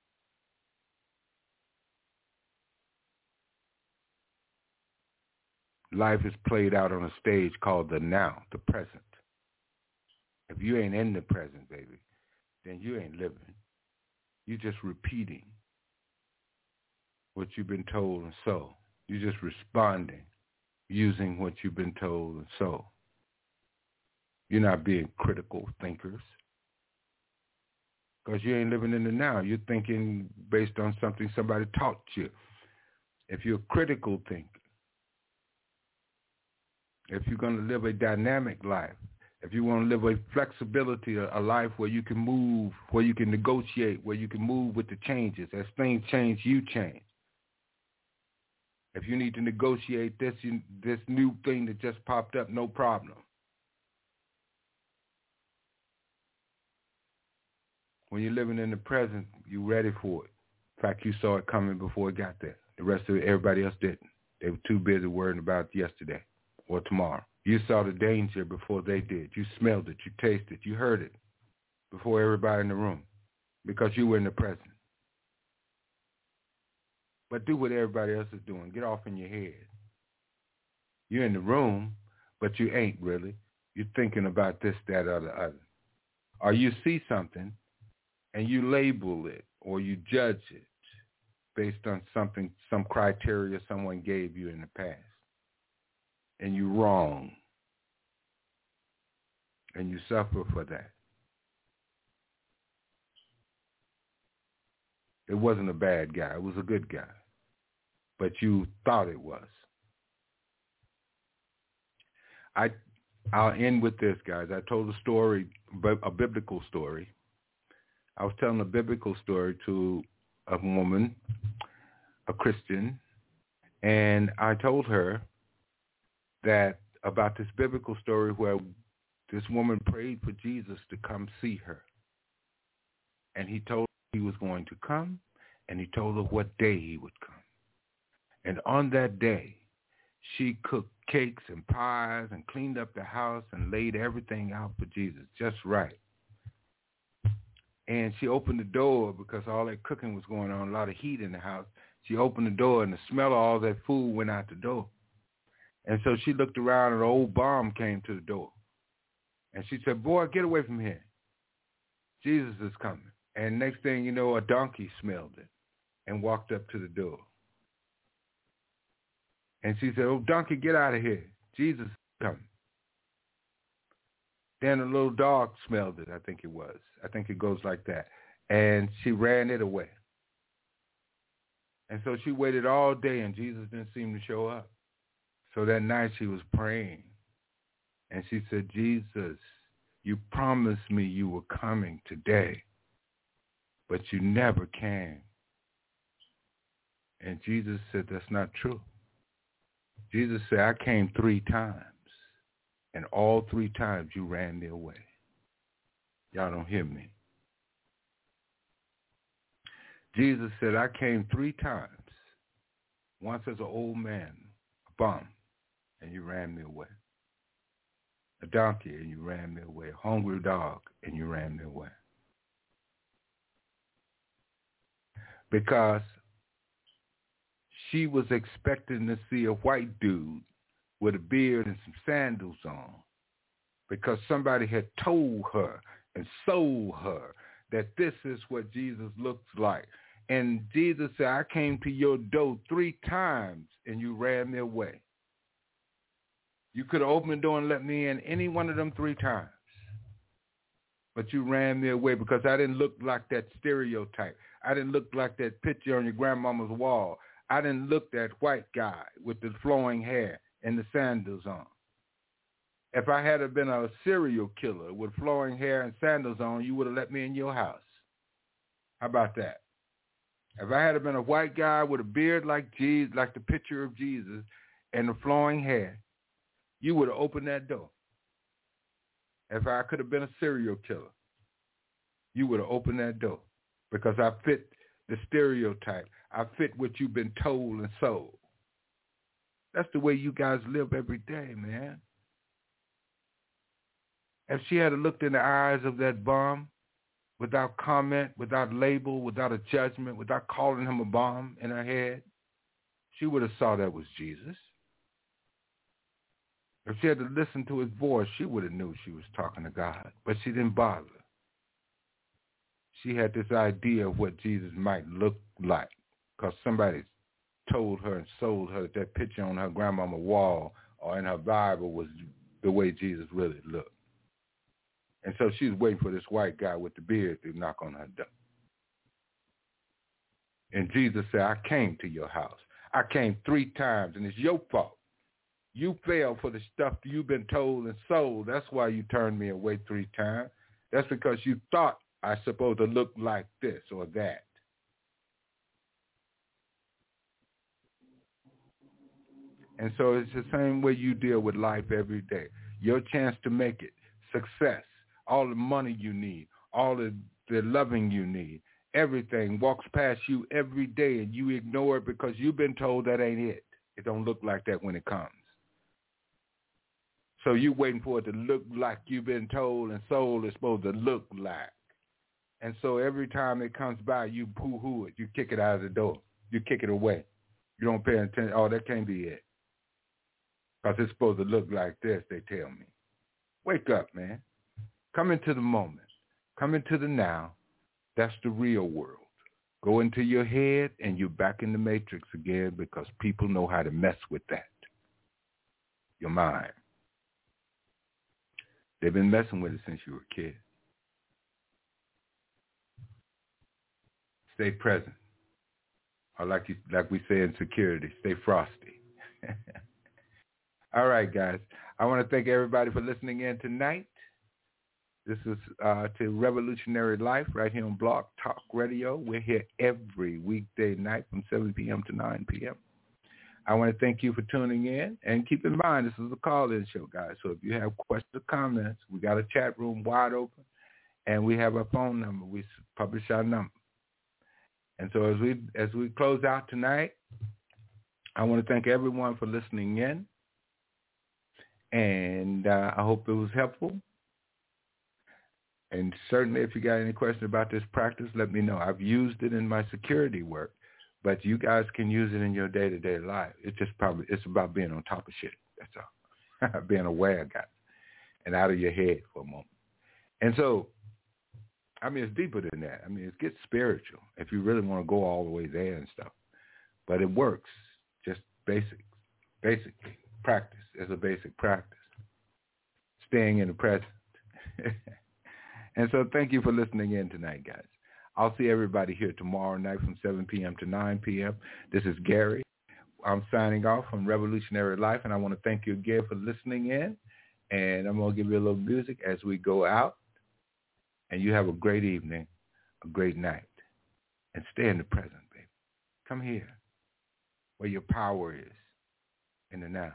C: Life is played out on a stage called the now, the present. If you ain't in the present, baby, then you ain't living. You're just repeating what you've been told and so. You're just responding using what you've been told and so. You're not being critical thinkers because you ain't living in the now. You're thinking based on something somebody taught you. If you're a critical thinker, if you're going to live a dynamic life, if you want to live a flexibility, a life where you can move, where you can negotiate, where you can move with the changes. As things change, you change. If you need to negotiate this new thing that just popped up, no problem. When you're living in the present, you're ready for it. In fact, you saw it coming before it got there. The rest of it, everybody else didn't. They were too busy worrying about yesterday or tomorrow. You saw the danger before they did. You smelled it. You tasted it. You heard it before everybody in the room because you were in the present. But do what everybody else is doing. Get off in your head. You're in the room, but you ain't really. You're thinking about this, that, or the other. Or you see something and you label it or you judge it based on something, some criteria someone gave you in the past. And you're wrong. And you suffer for that. It wasn't a bad guy. It was a good guy. But you thought it was. I'll end with this, guys. I told a story, a biblical story. I was telling a biblical story to a woman, a Christian, and I told her that about this biblical story where this woman prayed for Jesus to come see her. And he told her he was going to come, and he told her what day he would come. And on that day, she cooked cakes and pies and cleaned up the house and laid everything out for Jesus just right. And she opened the door because all that cooking was going on, a lot of heat in the house. She opened the door, and the smell of all that food went out the door. And so she looked around, and an old bomb came to the door. And she said, boy, get away from here. Jesus is coming. And next thing you know, a donkey smelled it and walked up to the door. And she said, oh, donkey, get out of here. Jesus is coming. Then a little dog smelled it, I think it was. I think it goes like that. And she ran it away. And so she waited all day, and Jesus didn't seem to show up. So that night she was praying. And she said, Jesus, you promised me you were coming today, but you never came. And Jesus said, that's not true. Jesus said, I came 3 times, and all 3 times you ran me away. Y'all don't hear me. Jesus said, I came 3 times, once as an old man, a bum, and you ran me away. A donkey, and you ran me away. A hungry dog, and you ran me away. Because she was expecting to see a white dude with a beard and some sandals on, because somebody had told her and sold her that this is what Jesus looks like. And Jesus said, I came to your door 3 times, and you ran me away. You could have opened the door and let me in any one of them 3 times. But you ran me away because I didn't look like that stereotype. I didn't look like that picture on your grandmama's wall. I didn't look that white guy with the flowing hair and the sandals on. If I had been a serial killer with flowing hair and sandals on, you would have let me in your house. How about that? If I had been a white guy with a beard like Jesus, like the picture of Jesus, and the flowing hair, you would have opened that door. If I could have been a serial killer, you would have opened that door, because I fit the stereotype. I fit what you've been told and sold. That's the way you guys live every day, man. If she had looked in the eyes of that bum without comment, without label, without a judgment, without calling him a bum in her head, she would have saw that was Jesus. If she had to listen to his voice, she would have knew she was talking to God, but she didn't bother. She had this idea of what Jesus might look like, because somebody told her and sold her that picture on her grandmama's wall or in her Bible was the way Jesus really looked. And so she was waiting for this white guy with the beard to knock on her door. And Jesus said, I came to your house. I came 3 times, and it's your fault. You fell for the stuff you've been told and sold. That's why you turned me away 3 times. That's because you thought I was supposed to look like this or that. And so it's the same way you deal with life every day. Your chance to make it, success, all the money you need, all the loving you need, everything walks past you every day, and you ignore it because you've been told that ain't it. It don't look like that when it comes. So you waiting for it to look like you've been told and sold it's supposed to look like. And so every time it comes by, you poo-hoo it. You kick it out of the door. You kick it away. You don't pay attention. Oh, that can't be it. Because it's supposed to look like this, they tell me. Wake up, man. Come into the moment. Come into the now. That's the real world. Go into your head, and you're back in the matrix again, because people know how to mess with that. Your mind. They've been messing with it since you were a kid. Stay present. Or like we say in security, stay frosty. All right, guys. I want to thank everybody for listening in tonight. This is to Revolutionary Life right here on Blog Talk Radio. We're here every weekday night from 7 p.m. to 9 p.m. I want to thank you for tuning in. And keep in mind, this is a call-in show, guys. So if you have questions or comments, we got a chat room wide open, and we have our phone number. We publish our number. And so as we close out tonight, I want to thank everyone for listening in. And I hope it was helpful. And certainly if you got any questions about this practice, let me know. I've used it in my security work, but you guys can use it in your day-to-day life. It's about being on top of shit. That's all. Being aware, guys, and out of your head for a moment. And so, I mean, it's deeper than that. I mean, it gets spiritual if you really want to go all the way there and stuff. But it works. Just basic practice is a basic practice. Staying in the present. And so thank you for listening in tonight, guys. I'll see everybody here tomorrow night from 7 p.m. to 9 p.m. This is Gary. I'm signing off from Revolutionary Life, and I want to thank you again for listening in. And I'm going to give you a little music as we go out. And you have a great evening, a great night. And stay in the present, baby. Come here where your power is. in the now.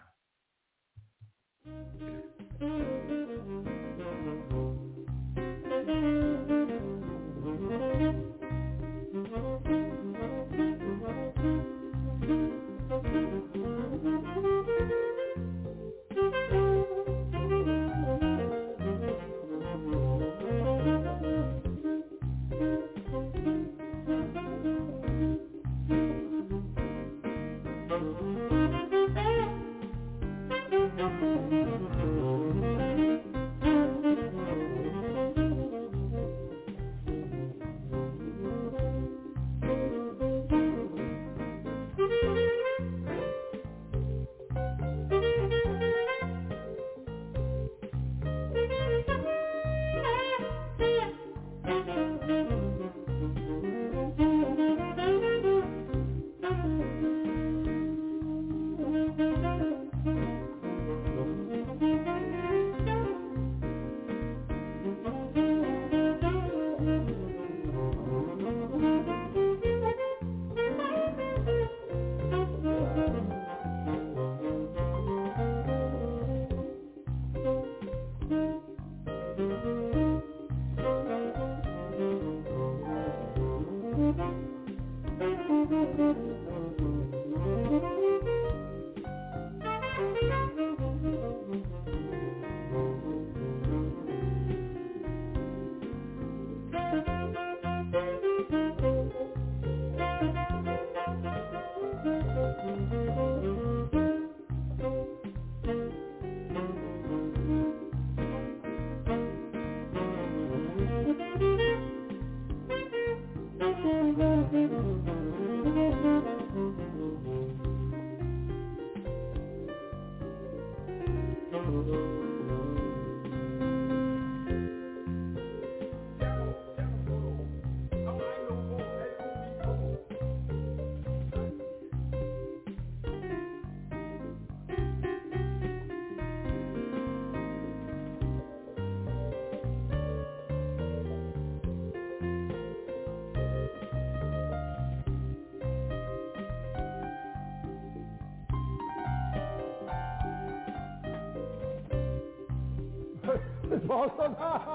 D: Das war's dann.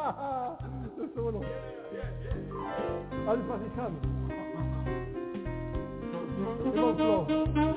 D: Das ist immer noch. Alles, was ich kann. Immer Flow.